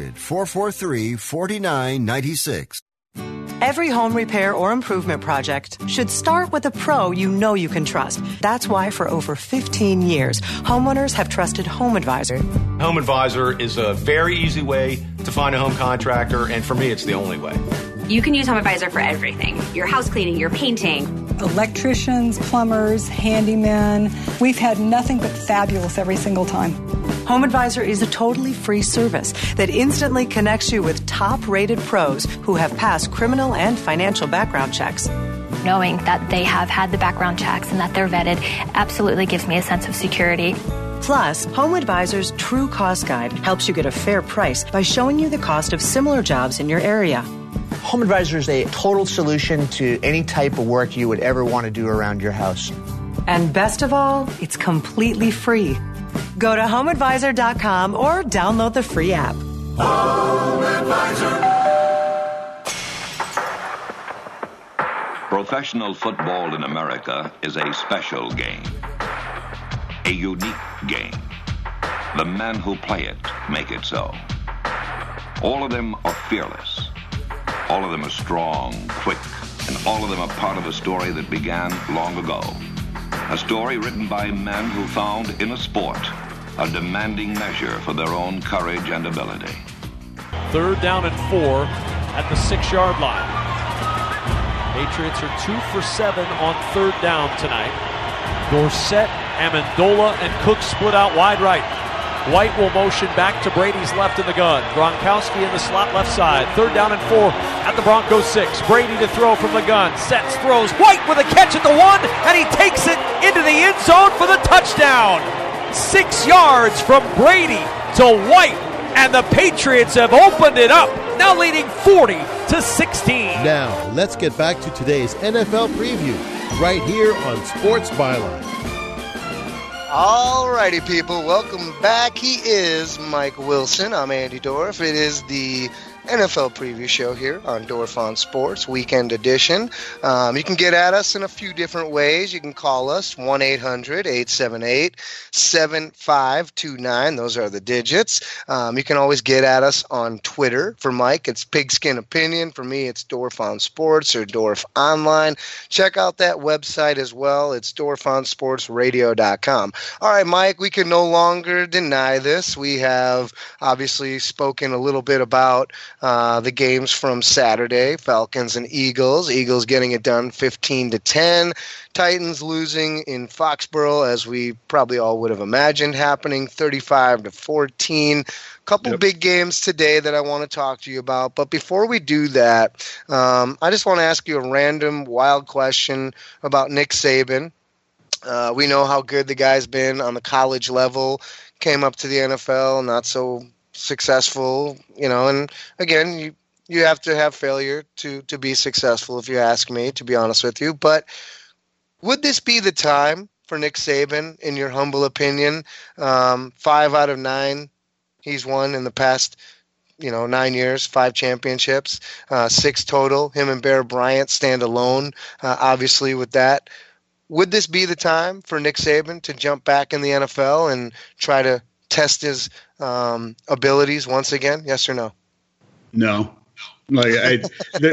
Speaker 13: 800-443-4996.
Speaker 18: Every home repair or improvement project should start with a pro you know you can trust. That's why for over 15 years, homeowners have trusted Home Advisor.
Speaker 19: Home Advisor is a very easy way to find a home contractor, and for me, it's the only way.
Speaker 23: You can use Home Advisor for everything. Your house cleaning, your painting.
Speaker 2: Electricians, plumbers, handymen. We've had nothing but fabulous every single time.
Speaker 18: Home Advisor is a totally free service that instantly connects you with top-rated pros who have passed criminal and financial background checks.
Speaker 3: Knowing that they have had the background checks and that they're vetted absolutely gives me a sense of security.
Speaker 18: Plus, Home Advisor's True Cost Guide helps you get a fair price by showing you the cost of similar jobs in your area.
Speaker 15: Home Advisor is a total solution to any type of work you would ever want to do around your house.
Speaker 18: And best of all, it's completely free. Go to HomeAdvisor.com or download the free app.
Speaker 23: Home Advisor.
Speaker 14: Professional football in America is a special game, a unique game. The men who play it make it so. All of them are fearless. All of them are strong, quick, and all of them are part of a story that began long ago. A story written by men who found in a sport a demanding measure for their own courage and ability.
Speaker 22: 3rd down and 4 at the 6-yard line. Patriots are 2 for 7 on 3rd down tonight. Dorsett, Amendola, and Cook split out wide right. White will motion back to Brady's left in the gun. Gronkowski in the slot left side. 3rd down and 4 at the Broncos 6. Brady to throw from the gun. Sets, throws. White with a catch at the 1, and he takes it into the end zone for the touchdown. 6 yards from Brady to White, and the Patriots have opened it up, now leading 40-16.
Speaker 10: Now, let's get back to today's NFL preview, right here on Sports Byline.
Speaker 7: All righty, people. Welcome back. He is Mike Wilson. I'm Andy Dorff. It is the NFL preview show here on Dorff on Sports, weekend edition. You can get at us in a few different ways. You can call us 1-800-878-7529. Those are the digits. You can always get at us on Twitter. For Mike, it's Pigskin Opinion. For me, it's Dorff on Sports or Dorff Online. Check out that website as well. It's DorffOnSportsRadio.com. All right, Mike, we can no longer deny this. We have obviously spoken a little bit about the games from Saturday, Falcons and Eagles. Eagles getting it done 15-10. Titans losing in Foxborough, as we probably all would have imagined happening, 35-14. Couple big games today that I want to talk to you about. But before we do that, I just want to ask you a random wild question about Nick Saban. We know how good the guy's been on the college level, came up to the NFL, not so successful, and again, you have to have failure to be successful, if you ask me, to be honest with you. But would this be the time for Nick Saban, in your humble opinion? 5 out of 9 he's won in the past 9 years, 5 championships, 6 total. Him and Bear Bryant stand alone, obviously, with that. Would this be the time for Nick Saban to jump back in the NFL and try to test his abilities once again? Yes or no?
Speaker 8: No. To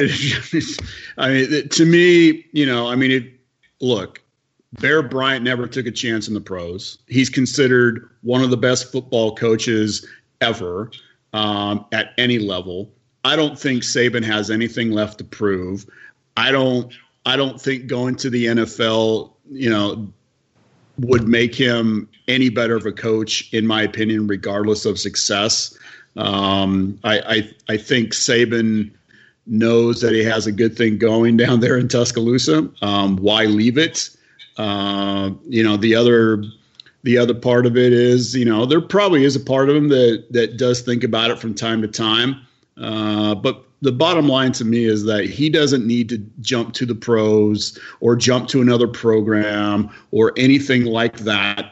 Speaker 8: me, look, Bear Bryant never took a chance in the pros. He's considered one of the best football coaches ever at any level. I don't think Saban has anything left to prove. I don't think going to the NFL, would make him any better of a coach, in my opinion, regardless of success. I think Saban knows that he has a good thing going down there in Tuscaloosa. Why leave it? The other part of it is, there probably is a part of him that does think about it from time to time. But the bottom line to me is that he doesn't need to jump to the pros or jump to another program or anything like that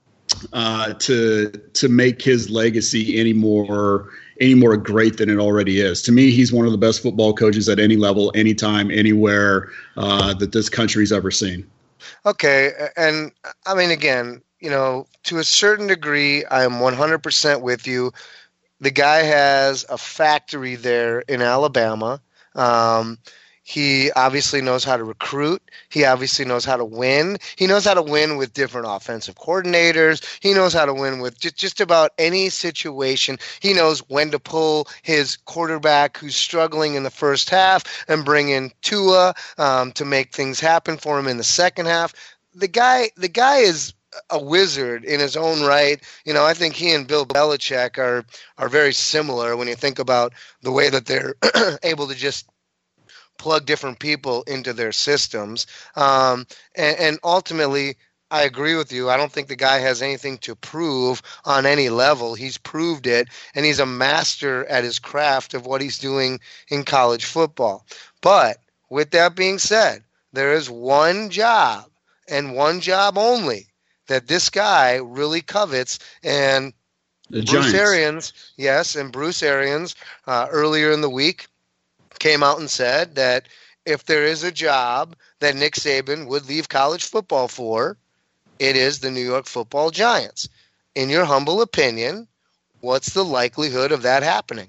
Speaker 8: to make his legacy any more great than it already is. To me, he's one of the best football coaches at any level, anytime, anywhere that this country's ever seen.
Speaker 7: Okay, and I mean, again, to a certain degree, I am 100% with you. The guy has a factory there in Alabama. He obviously knows how to recruit. He obviously knows how to win. He knows how to win with different offensive coordinators. He knows how to win with just about any situation. He knows when to pull his quarterback who's struggling in the first half and bring in Tua to make things happen for him in the second half. The guy is a wizard in his own right. You know, I think he and Bill Belichick are very similar when you think about the way that they're able to just plug different people into their systems. And ultimately, I agree with you. I don't think the guy has anything to prove on any level. He's proved it, and he's a master at his craft of what he's doing in college football. But with that being said, there is one job and one job only that this guy really covets, and Bruce Arians, and Bruce Arians earlier in the week came out and said that if there is a job that Nick Saban would leave college football for, it is the New York Football Giants. In your humble opinion, what's the likelihood of that happening?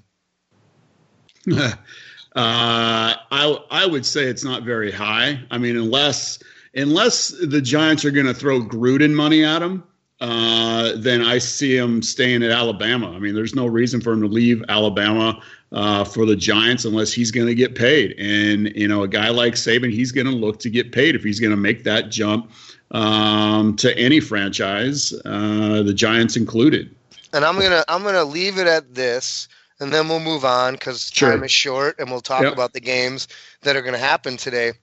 Speaker 8: I would say it's not very high. I mean, unless the Giants are going to throw Gruden money at him, then I see him staying at Alabama. I mean, there's no reason for him to leave Alabama for the Giants unless he's going to get paid. And, you know, a guy like Saban, he's going to look to get paid if he's going to make that jump to any franchise, the Giants included.
Speaker 7: And I'm gonna leave it at this, and then we'll move on because time is short, and we'll talk about the games that are going to happen today.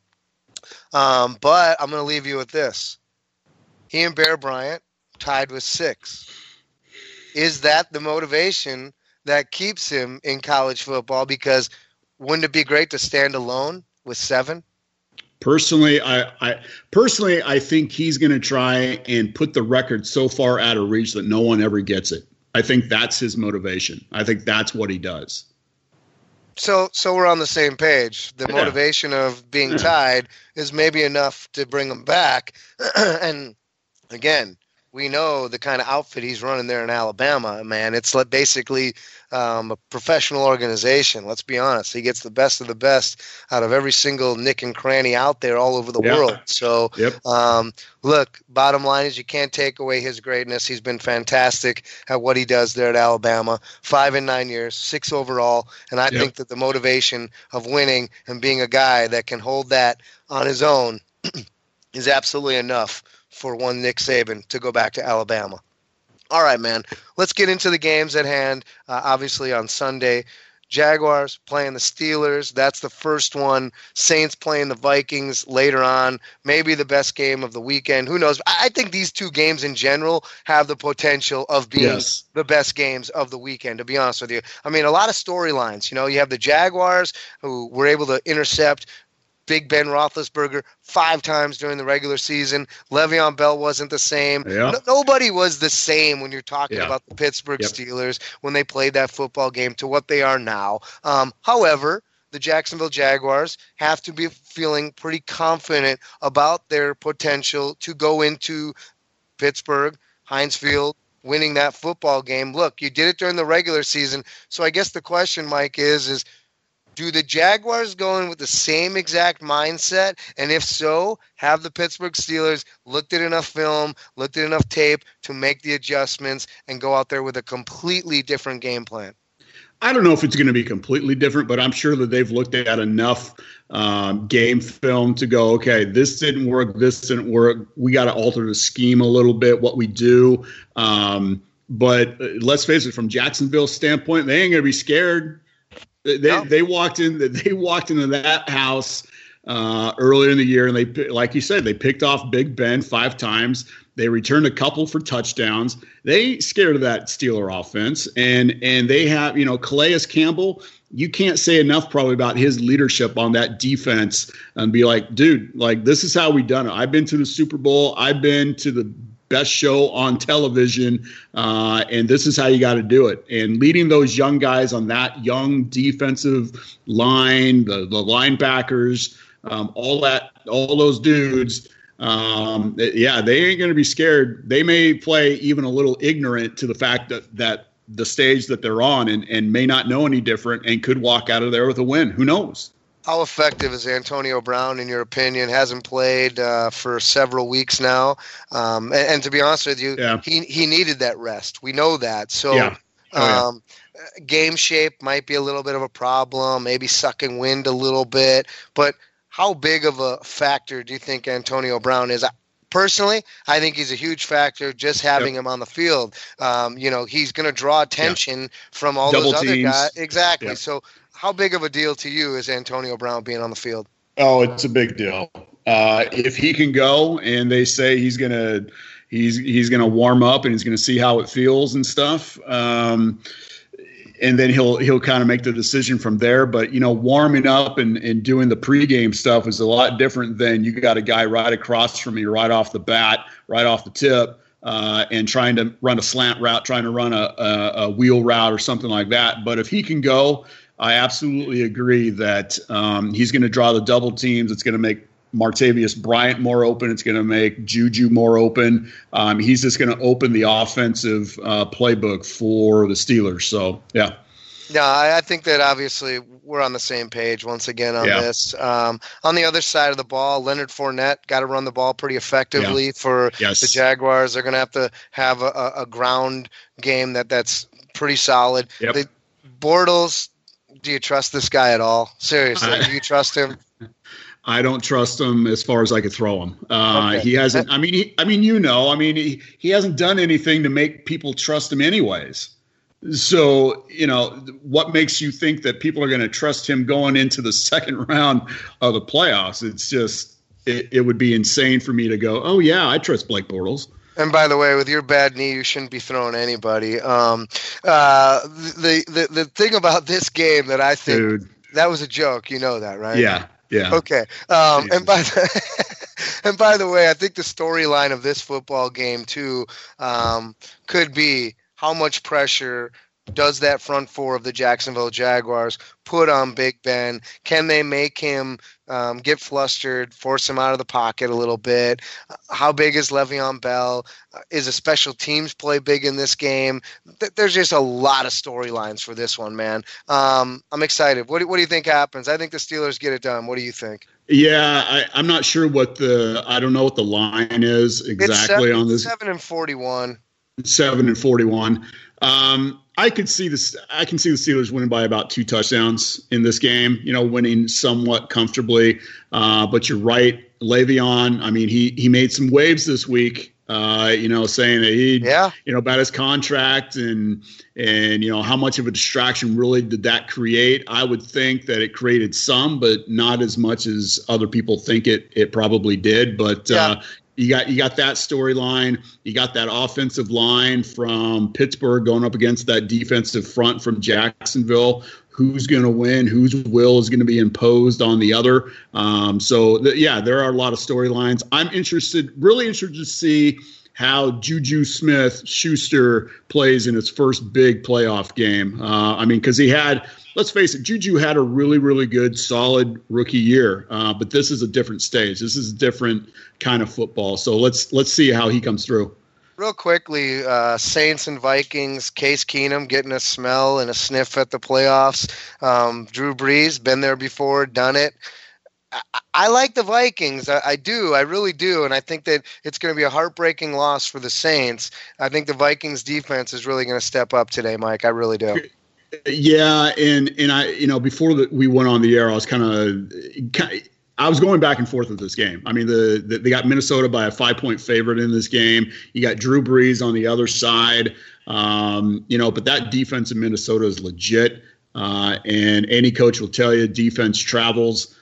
Speaker 7: But I'm going to leave you with this. He and Bear Bryant tied with 6. Is that the motivation that keeps him in college football? Because wouldn't it be great to stand alone with 7?
Speaker 8: Personally, I think he's going to try and put the record so far out of reach that no one ever gets it. I think that's his motivation. I think that's what he does.
Speaker 7: So we're on the same page. The motivation of being tied is maybe enough to bring him back. And again, we know the kind of outfit he's running there in Alabama, man. It's basically a professional organization. Let's be honest. He gets the best of the best out of every single nick and cranny out there all over the world. So, look, bottom line is you can't take away his greatness. He's been fantastic at what he does there at Alabama. 5 in 9 years, 6 overall. And I think that the motivation of winning and being a guy that can hold that on his own is absolutely enough for one Nick Saban to go back to Alabama. All right, man. Let's get into the games at hand. Obviously on Sunday, Jaguars playing the Steelers. That's the first one. Saints playing the Vikings later on. Maybe the best game of the weekend. Who knows? I think these two games in general have the potential of being the best games of the weekend, to be honest with you. I mean, a lot of storylines. You know, you have the Jaguars who were able to intercept Big Ben Roethlisberger 5 times during the regular season. Le'Veon Bell wasn't the same. Nobody was the same when you're talking about the Pittsburgh Steelers when they played that football game to what they are now. However, the Jacksonville Jaguars have to be feeling pretty confident about their potential to go into Pittsburgh, Heinz Field, winning that football game. Look, you did it during the regular season. So I guess the question, Mike, is do the Jaguars go in with the same exact mindset? And if so, have the Pittsburgh Steelers looked at enough film, looked at enough tape to make the adjustments and go out there with a completely different game plan?
Speaker 8: I don't know if it's going to be completely different, but I'm sure that they've looked at enough game film to go, okay, this didn't work, we got to alter the scheme a little bit, what we do. But let's face it, from Jacksonville's standpoint, they ain't going to be scared. They walked into that house earlier in the year, and they, like you said, they picked off Big Ben 5 times. They returned a couple for touchdowns. They scared of that Steeler offense, and they have, you know, Calais Campbell. You can't say enough probably about his leadership on that defense and be like, dude, like this is how we done it. I've been to the Super Bowl. I've been to the best show on television, and this is how you got to do it. And leading those young guys on that young defensive line, the linebackers, all those dudes, they ain't going to be scared. They may play even a little ignorant to the fact that the stage that they're on and may not know any different and could walk out of there with a win. Who knows?
Speaker 7: How effective is Antonio Brown, in your opinion? Hasn't played for several weeks now. And to be honest with you, he needed that rest. We know that. So game shape might be a little bit of a problem, maybe sucking wind a little bit. But how big of a factor do you think Antonio Brown is? Personally, I think he's a huge factor just having him on the field. He's going to draw attention from all
Speaker 8: Double
Speaker 7: those
Speaker 8: teams.
Speaker 7: other guys. Exactly.
Speaker 8: Yeah.
Speaker 7: So how big of a deal to you is Antonio Brown being on the field?
Speaker 8: Oh, it's a big deal. If he can go and they say he's gonna warm up and he's gonna see how it feels and stuff, and then he'll kind of make the decision from there. But warming up and doing the pregame stuff is a lot different than you got a guy right across from you right off the bat, right off the tip, and trying to run a slant route, trying to run a wheel route or something like that. But if he can go, I absolutely agree that he's going to draw the double teams. It's going to make Martavius Bryant more open. It's going to make Juju more open. He's just going to open the offensive playbook for the Steelers. So, yeah.
Speaker 7: No, I think that obviously we're on the same page once again on this. On the other side of the ball, Leonard Fournette got to run the ball pretty effectively for the Jaguars. They're going to have a ground game that's pretty solid.
Speaker 8: Yep.
Speaker 7: Bortles, do you trust this guy at all? Seriously, do you trust him?
Speaker 8: I don't trust him as far as I could throw him.
Speaker 7: Okay.
Speaker 8: He hasn't. He hasn't done anything to make people trust him, anyways. So what makes you think that people are going to trust him going into the second round of the playoffs? It's just it would be insane for me to go, oh yeah, I trust Blake Bortles.
Speaker 7: And by the way, with your bad knee, you shouldn't be throwing anybody. The thing about this game that I think that was a joke. You know that, right?
Speaker 8: Yeah. Yeah.
Speaker 7: Okay. And by the way, I think the storyline of this football game too could be how much pressure does that front four of the Jacksonville Jaguars put on Big Ben? Can they make him get flustered, force him out of the pocket a little bit? How big is Le'Veon Bell? Is a special teams play big in this game? There's just a lot of storylines for this one, man. I'm excited. What do you think happens? I think the Steelers get it done. What do you think?
Speaker 8: Yeah, I'm not sure I don't know what the line is exactly on this.
Speaker 7: 7-41.
Speaker 8: 7-41. I can see the Steelers winning by about 2 touchdowns in this game, winning somewhat comfortably. But you're right, Le'Veon, he made some waves this week, saying that about his contract and how much of a distraction really did that create. I would think that it created some, but not as much as other people think it probably did. But You got that storyline. You got that offensive line from Pittsburgh going up against that defensive front from Jacksonville. Who's going to win? Whose will is going to be imposed on the other? There are a lot of storylines. I'm really interested to see how Juju Smith-Schuster plays in his first big playoff game. Because let's face it, Juju had a really, really good, solid rookie year. But this is a different stage. This is a different kind of football. So let's see how he comes through.
Speaker 7: Real quickly, Saints and Vikings, Case Keenum getting a smell and a sniff at the playoffs. Drew Brees, been there before, done it. I like the Vikings. I do. I really do. And I think that it's going to be a heartbreaking loss for the Saints. I think the Vikings defense is really going to step up today, Mike. I really do.
Speaker 8: Yeah, and I before we went on the air, I was I was going back and forth with this game. They got Minnesota by a 5-point favorite in this game. You got Drew Brees on the other side, but that defense in Minnesota is legit. And any coach will tell you defense travels.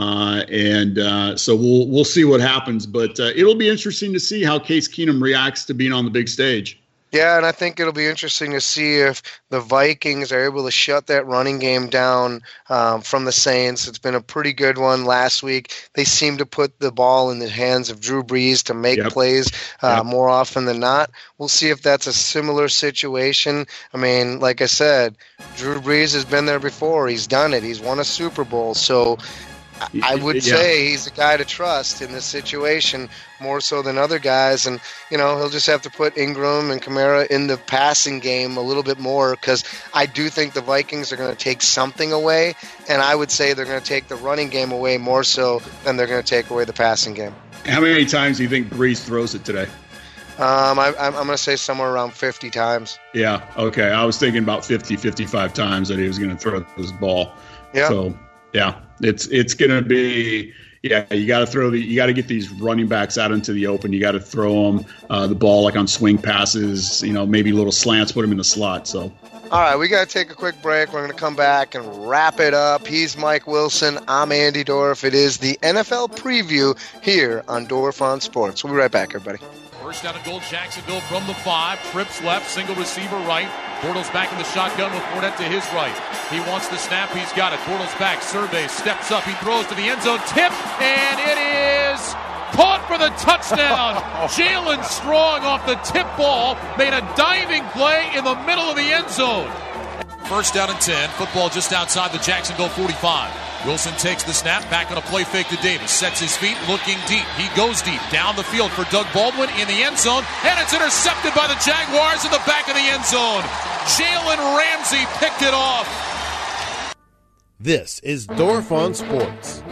Speaker 8: So we'll see what happens, but it'll be interesting to see how Case Keenum reacts to being on the big stage.
Speaker 7: Yeah, and I think it'll be interesting to see if the Vikings are able to shut that running game down from the Saints. It's been a pretty good one last week. They seem to put the ball in the hands of Drew Brees to make plays more often than not. We'll see if that's a similar situation. Like I said, Drew Brees has been there before. He's done it. He's won a Super Bowl. So I would say he's the guy to trust in this situation more so than other guys. And, he'll just have to put Ingram and Kamara in the passing game a little bit more, because I do think the Vikings are going to take something away, and I would say they're going to take the running game away more so than they're going to take away the passing game.
Speaker 8: How many times do you think Brees throws it today?
Speaker 7: I'm going to say somewhere around 50 times.
Speaker 8: Yeah, okay. I was thinking about 50, 55 times that he was going to throw this ball.
Speaker 7: Yeah.
Speaker 8: So, yeah, it's going to be – yeah, you got to get these running backs out into the open. You got to throw them the ball like on swing passes, maybe little slants, put them in the slot. So,
Speaker 7: all right, we got to take a quick break. We're going to come back and wrap it up. He's Mike Wilson. I'm Andy Dorff. It is the NFL preview here on Dorff on Sports. We'll be right back, everybody.
Speaker 4: First down and goal, Jacksonville from the 5. Trips left, single receiver right. Bortles back in the shotgun with Fournette to his right. He wants the snap. He's got it. Bortles back. Surveys. Steps up. He throws to the end zone. Tip. And it is caught for the touchdown. Jalen Strong off the tip ball made a diving play in the middle of the end zone. First down and 10. Football just outside the Jacksonville 45. Wilson takes the snap, back on a play fake to Davis, sets his feet, looking deep. He goes deep, down the field for Doug Baldwin in the end zone, and it's intercepted by the Jaguars in the back of the end zone. Jalen Ramsey picked it off.
Speaker 10: This is Dorff on Sports.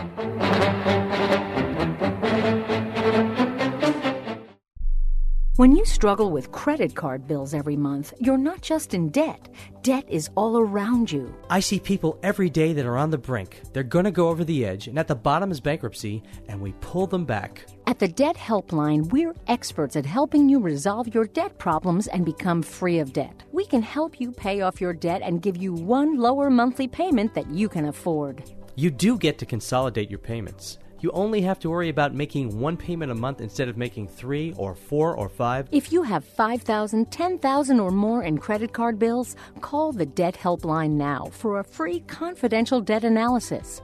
Speaker 11: When you struggle with credit card bills every month, you're not just in debt. Debt is all around you.
Speaker 20: I see people every day that are on the brink. They're going to go over the edge, and at the bottom is bankruptcy, and we pull them back.
Speaker 11: At the Debt Helpline, we're experts at helping you resolve your debt problems and become free of debt. We can help you pay off your debt and give you one lower monthly payment that you can afford.
Speaker 20: You do get to consolidate your payments. You only have to worry about making one payment a month instead of making 3 or 4 or 5.
Speaker 11: If you have $5,000, $10,000 or more in credit card bills, call the Debt Helpline now for a free confidential debt analysis.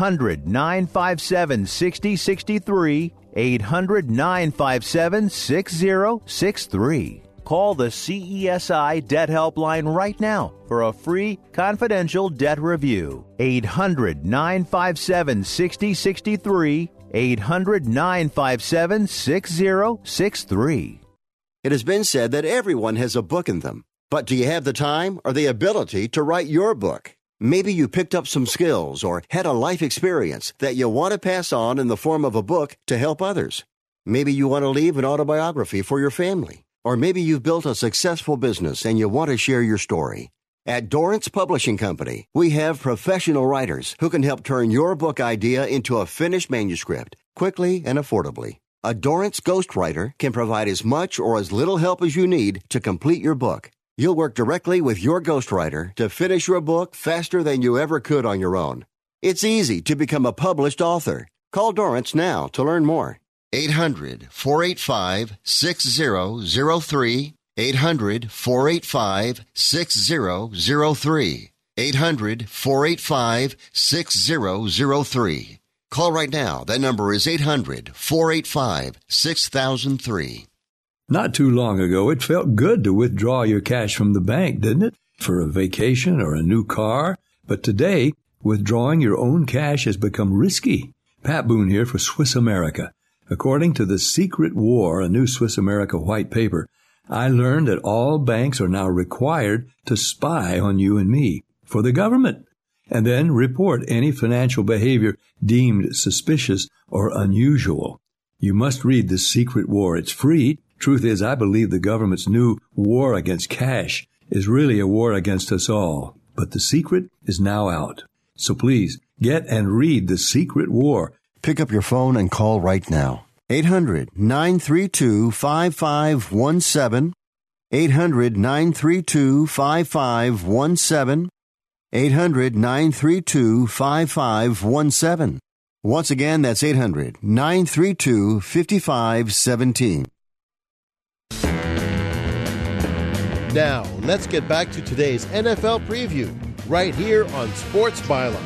Speaker 21: 800-957-6063. 800-957-6063. Call the CESI Debt Helpline right now for a free confidential debt review. 800-957-6063. 800-957-6063.
Speaker 13: It has been said that everyone has a book in them. But do you have the time or the ability to write your book? Maybe you picked up some skills or had a life experience that you want to pass on in the form of a book to help others. Maybe you want to leave an autobiography for your family. Or maybe you've built a successful business and you want to share your story. At Dorrance Publishing Company, we have professional writers who can help turn your book idea into a finished manuscript quickly and affordably. A Dorrance ghostwriter can provide as much or as little help as you need to complete your book. You'll work directly with your ghostwriter to finish your book faster than you ever could on your own. It's easy to become a published author. Call Dorrance now to learn more. 800-485-6003. 800-485-6003. 800-485-6003. Call right now. That number is 800-485-6003.
Speaker 24: Not too long ago, it felt good to withdraw your cash from the bank, didn't it? For a vacation or a new car. But today, withdrawing your own cash has become risky. Pat Boone here for Swiss America. According to The Secret War, a new Swiss America white paper, I learned that all banks are now required to spy on you and me for the government, and then report any financial behavior deemed suspicious or unusual. You must read The Secret War. It's free. Truth is, I believe the government's new war against cash is really a war against us all. But The Secret is now out. So please, get and read The Secret War.
Speaker 13: Pick up your phone and call right now. 800-932-5517. 800-932-5517. 800-932-5517. Once again, that's 800-932-5517.
Speaker 10: Now, let's get back to today's NFL preview, right here on Sports Byline.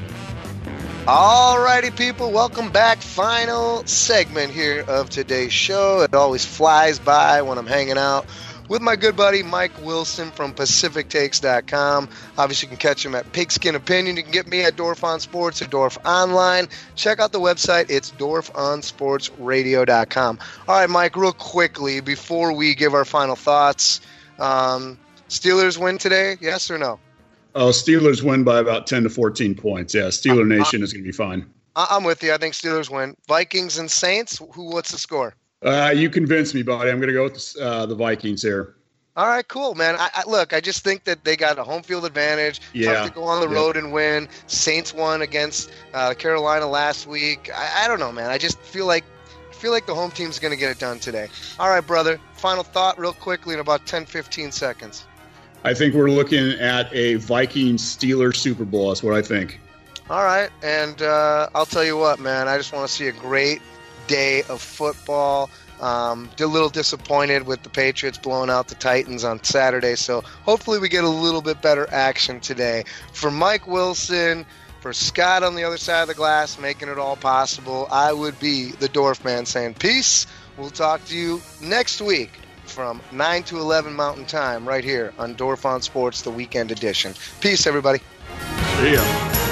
Speaker 7: All righty, people, welcome back. Final segment here of today's show. It always flies by when I'm hanging out with my good buddy Mike Wilson from PacificTakes.com. Obviously, you can catch him at Pigskin Opinion. You can get me at Dorf on Sports or Dorf Online. Check out the website. It's DorfOnSportsRadio.com. All right, Mike, real quickly, before we give our final thoughts, Steelers win today, yes or no?
Speaker 8: Oh, Steelers win by about 10 to 14 points. Yeah, Steeler Nation is going to be fine.
Speaker 7: I'm with you. I think Steelers win. Vikings and Saints, what's the score?
Speaker 8: You convinced me, buddy. I'm going to go with the Vikings here.
Speaker 7: All right, cool, man. I just think that they got a home field advantage.
Speaker 8: Yeah.
Speaker 7: Tough to go on the road and win. Saints won against Carolina last week. I don't know, man. I just feel like the home team's going to get it done today. All right, brother. Final thought real quickly in about 10, 15 seconds.
Speaker 8: I think we're looking at a Vikings-Steelers Super Bowl. That's what I think.
Speaker 7: All right, and I'll tell you what, man. I just want to see a great day of football. A little disappointed with the Patriots blowing out the Titans on Saturday, so hopefully we get a little bit better action today. For Mike Wilson, for Scott on the other side of the glass, making it all possible, I would be the Dorf Man saying peace. We'll talk to you next week from 9 to 11 Mountain Time right here on Dorf on Sports, the weekend edition. Peace, everybody.
Speaker 8: See ya.